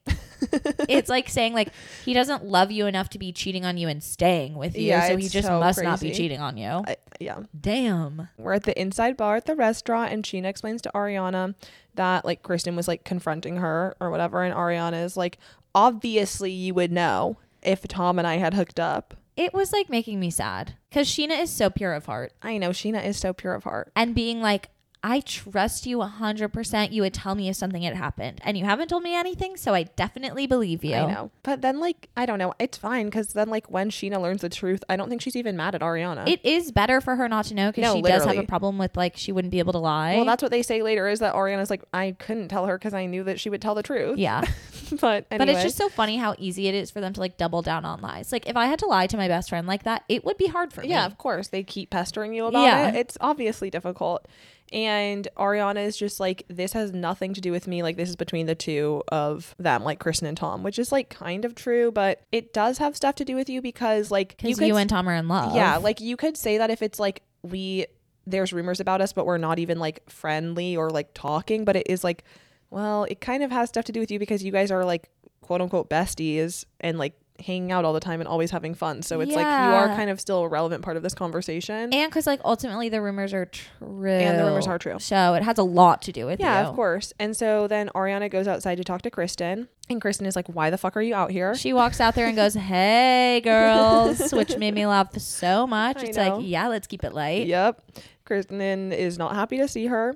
it's like saying like he doesn't love you enough to be cheating on you and staying with you. Yeah, So he it's just so must not be crazy. cheating on you. Yeah. Damn. We're at the inside bar at the restaurant and Sheena explains to Ariana that like Kristen was like confronting her or whatever, and Ariana is like, obviously you would know if Tom and I had hooked up. It was like making me sad because Sheena is so pure of heart, I know, Sheena is so pure of heart. and being like, I trust you 100%. You would tell me if something had happened, and you haven't told me anything, so I definitely believe you. I know. But then like, I don't know, it's fine because then like when Sheena learns the truth, I don't think she's even mad at Ariana. It is better for her not to know, because No, she does have literally. a problem with like she wouldn't be able to lie. well, that's what they say later, is that Ariana's like, I couldn't tell her because I knew that she would tell the truth. yeah. But anyway. But it's just so funny how easy it is for them to like double down on lies. Like if I had to lie to my best friend like that, it would be hard for me. Yeah, of course. They keep pestering you about Yeah. it. It's obviously difficult. And Ariana is just like, this has nothing to do with me. Like, this is between the two of them, like Kristen and Tom, which is like kind of true, but it does have stuff to do with you because like Because could you and Tom are in love. yeah, like you could say that if it's like there's rumors about us, but we're not even like friendly or like talking, but it is like, well, it kind of has stuff to do with you because you guys are like quote unquote besties and like hanging out all the time and always having fun. So it's like you are Yeah. kind of still a relevant part of this conversation. And because like ultimately the rumors are true. And the rumors are true. So it has a lot to do with Yeah, you. of course. And so then Ariana goes outside to talk to Kristen, and Kristen is like, why the fuck are you out here? She walks out there and goes, hey girls, which made me laugh so much. I It's know. like, yeah, let's keep it light. Yep. Kristen is not happy to see her.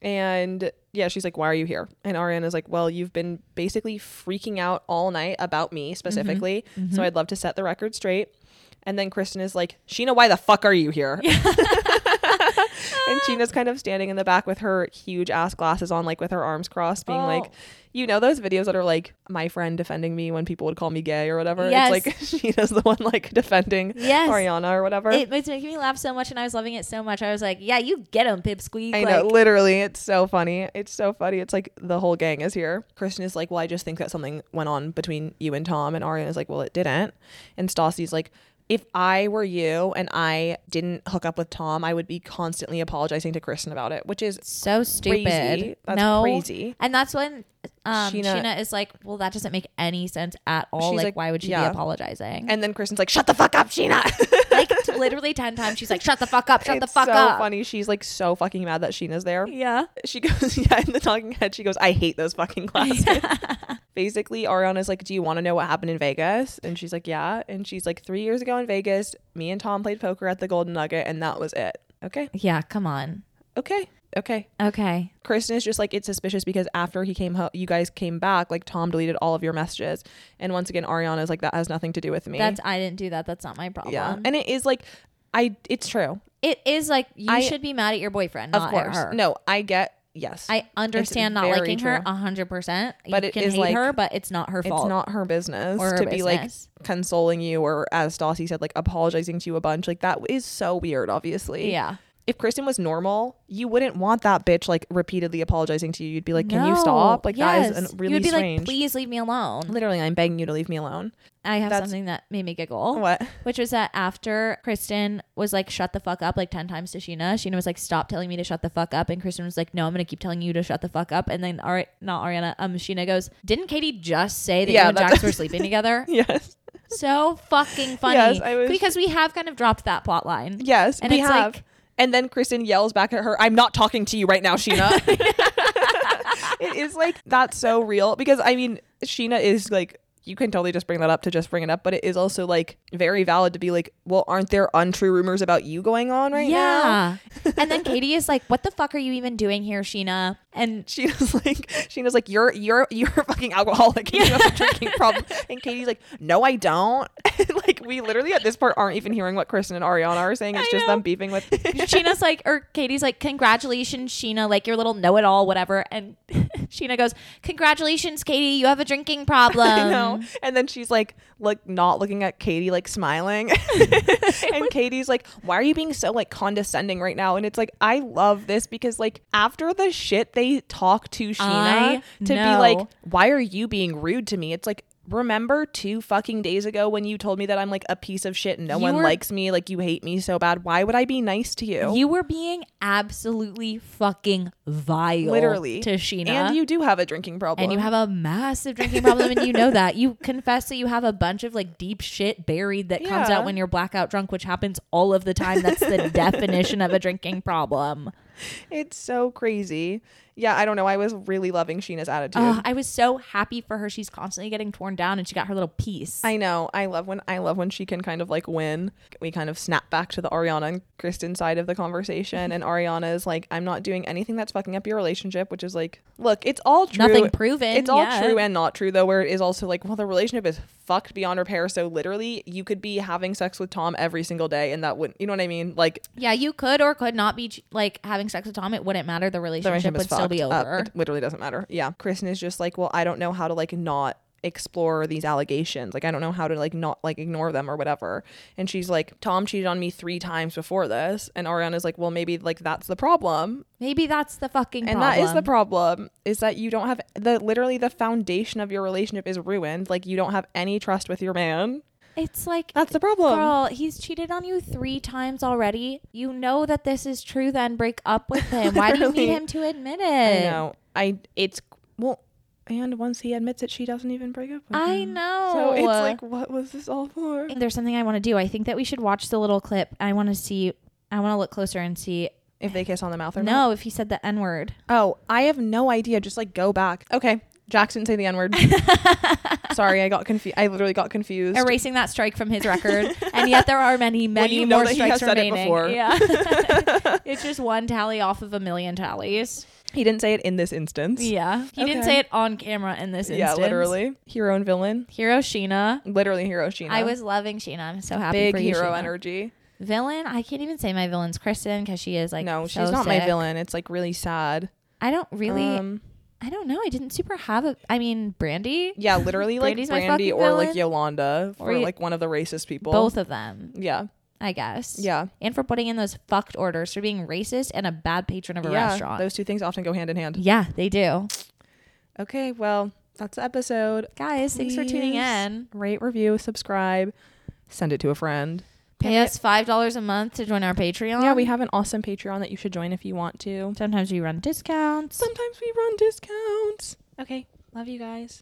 And yeah, she's like, why are you here? And Ariana's like, well, you've been basically freaking out all night about me specifically. So I'd love to set the record straight. And then Kristen is like, Sheena, why the fuck are you here? And Sheena's kind of standing in the back with her huge ass glasses on, like with her arms crossed, being like, you know, those videos that are like my friend defending me when people would call me gay or whatever. Yes. It's like Sheena's the one like defending Ariana or whatever. It's making me laugh so much, and I was loving it so much. I was like, yeah, you get him, Pipsqueak. I know, literally. It's so funny. It's so funny. It's like the whole gang is here. Kristen is like, well, I just think that something went on between you and Tom. And Ariana's like, well, it didn't. And Stassi's like, if I were you and I didn't hook up with Tom, I would be constantly apologizing to Kristen about it, which is so stupid. Crazy. That's crazy. And that's when Sheena is like, well, that doesn't make any sense at all. She's like, why would she be apologizing? And then Kristen's like, shut the fuck up, Sheena. Like literally 10 times she's like, shut the fuck up, shut the fuck up. up. It's so funny. She's like so fucking mad that Sheena's there. Yeah. She goes, in the talking head, she goes, I hate those fucking glasses. Basically, Ariana's like, do you want to know what happened in Vegas? And she's like, yeah. And she's like, 3 years ago in Vegas, me and Tom played poker at the Golden Nugget, and that was it. Okay. Yeah, come on. Okay. Kristen is just like, it's suspicious because after he came home, you guys came back, like Tom deleted all of your messages. And once again, Ariana's like, that has nothing to do with me. I didn't do that. That's not my problem. Yeah. And it is like, it's true. It is like, you should be mad at your boyfriend, not at her. No, I get. Yes. I understand not liking her 100%. But you it can is hate like, her, but it's not her fault. It's not her business or her to business. Be like consoling you or, as Stassi said, like apologizing to you a bunch. Like that is so weird, obviously. Yeah. If Kristen was normal, you wouldn't want that bitch like repeatedly apologizing to you. You'd be like, can you stop? Like that is really You'd be strange. like, please leave me alone. Literally, I'm begging you to leave me alone. I have something that made me giggle. What? Which was that after Kristen was like, shut the fuck up like 10 times to Sheena was like, stop telling me to shut the fuck up. And Kristen was like, no, I'm going to keep telling you to shut the fuck up. And then, not Ariana, Sheena goes, didn't Katie just say that you and Jax were sleeping together? Yes. So fucking funny. Yes, because we have kind of dropped that plot line. Yes, and we have. Like, and then Kristen yells back at her, I'm not talking to you right now, Sheena. It is like, that's so real. Because, I mean, Sheena is like, you can totally just bring that up to just bring it up. But it is also like very valid to be like, well, aren't there untrue rumors about you going on right now? Yeah. And then Katie is like, what the fuck are you even doing here, Sheena? And Sheena's like, you're a fucking alcoholic and you have a drinking problem. And Katie's like, no, I don't. And like, we literally at this part aren't even hearing what Kristen and Ariana are saying. It's just them beefing with. Sheena's like, or Katie's like, congratulations, Sheena, like your little know-it-all, whatever. And Sheena goes, congratulations, Katie, you have a drinking problem. I know. And then she's like not looking at Katie, like smiling. And Katie's like, why are you being so like condescending right now? And it's like, I love this because like after the shit they talk to Sheena to be like, why are you being rude to me? It's like, remember 2 fucking days ago when you told me that I'm like a piece of shit and no one likes me, like you hate me so bad. Why would I be nice to you? You were being absolutely fucking vile, literally, to Sheena. And you do have a drinking problem. And you have a massive drinking problem, and you know that. You confess that you have a bunch of like deep shit buried that comes out when you're blackout drunk, which happens all of the time. That's the definition of a drinking problem. It's so crazy. Yeah, I don't know. I was really loving Sheena's attitude. I was so happy for her. She's constantly getting torn down and she got her little piece. I know. I love when she can kind of like win. We kind of snap back to the Ariana and Kristen side of the conversation, and Ariana is like, I'm not doing anything that's fucking up your relationship, which is like, look, it's all true. Nothing proven. It's all true and not true though, where it is also like, well, the relationship is fucked beyond repair. So literally you could be having sex with Tom every single day and that wouldn't, you know what I mean? Like, yeah, you could or could not be like having sex with Tom. It wouldn't matter. The relationship would still be over. It literally doesn't matter. Yeah. Kristen is just like, well, I don't know how to like not explore these allegations. Like, I don't know how to like not like ignore them or whatever. And she's like, Tom cheated on me 3 times before this. And Ariana's like, well, maybe like that's the problem. Maybe that's the fucking problem. And that is the problem, is that you don't have literally the foundation of your relationship is ruined. Like, you don't have any trust with your man. It's like, that's the problem. Girl, he's cheated on you 3 times already. You know that this is true, then break up with him. Why do you need him to admit it? I know. And once he admits it, she doesn't even break up with him. I know. So it's like, what was this all for? There's something I want to do. I think that we should watch the little clip. I want to look closer and see if they kiss on the mouth or not. No, if he said the N-word. Oh, I have no idea. Just like go back. Okay. Jackson say the N-word. Sorry, I got confused. I literally got confused. Erasing that strike from his record. And yet there are many more strikes remaining. Yeah. It's just one tally off of a million tallies. He didn't say it in this instance. Yeah. He didn't say it on camera in this instance. Yeah, literally. Hero and villain. Hero Sheena. Literally hero Sheena. I was loving Sheena. I'm so happy for you, Big hero Sheena. energy. Villain, I can't even say my villain's Kristen because she is like no, so she's not my sick. villain. It's like really sad. I don't really. I don't know. I didn't super have a. I mean, Brandy. Yeah, literally like Brandy's my Brandy fucking or like villain. Yolanda Or for like one of the racist people. Both of them, Yeah. I guess. Yeah. And for putting in those fucked orders, for being racist and a bad patron of a Yeah. restaurant. Those two things often go hand in hand. Yeah, they do. Okay, well, that's the episode. Guys, thanks for tuning Please in. Rate, review, subscribe, send it to a friend. Pay us $5 a month to join our Patreon. Yeah, we have an awesome Patreon that you should join if you want to. Sometimes we run discounts. Sometimes we run discounts. Okay, love you guys.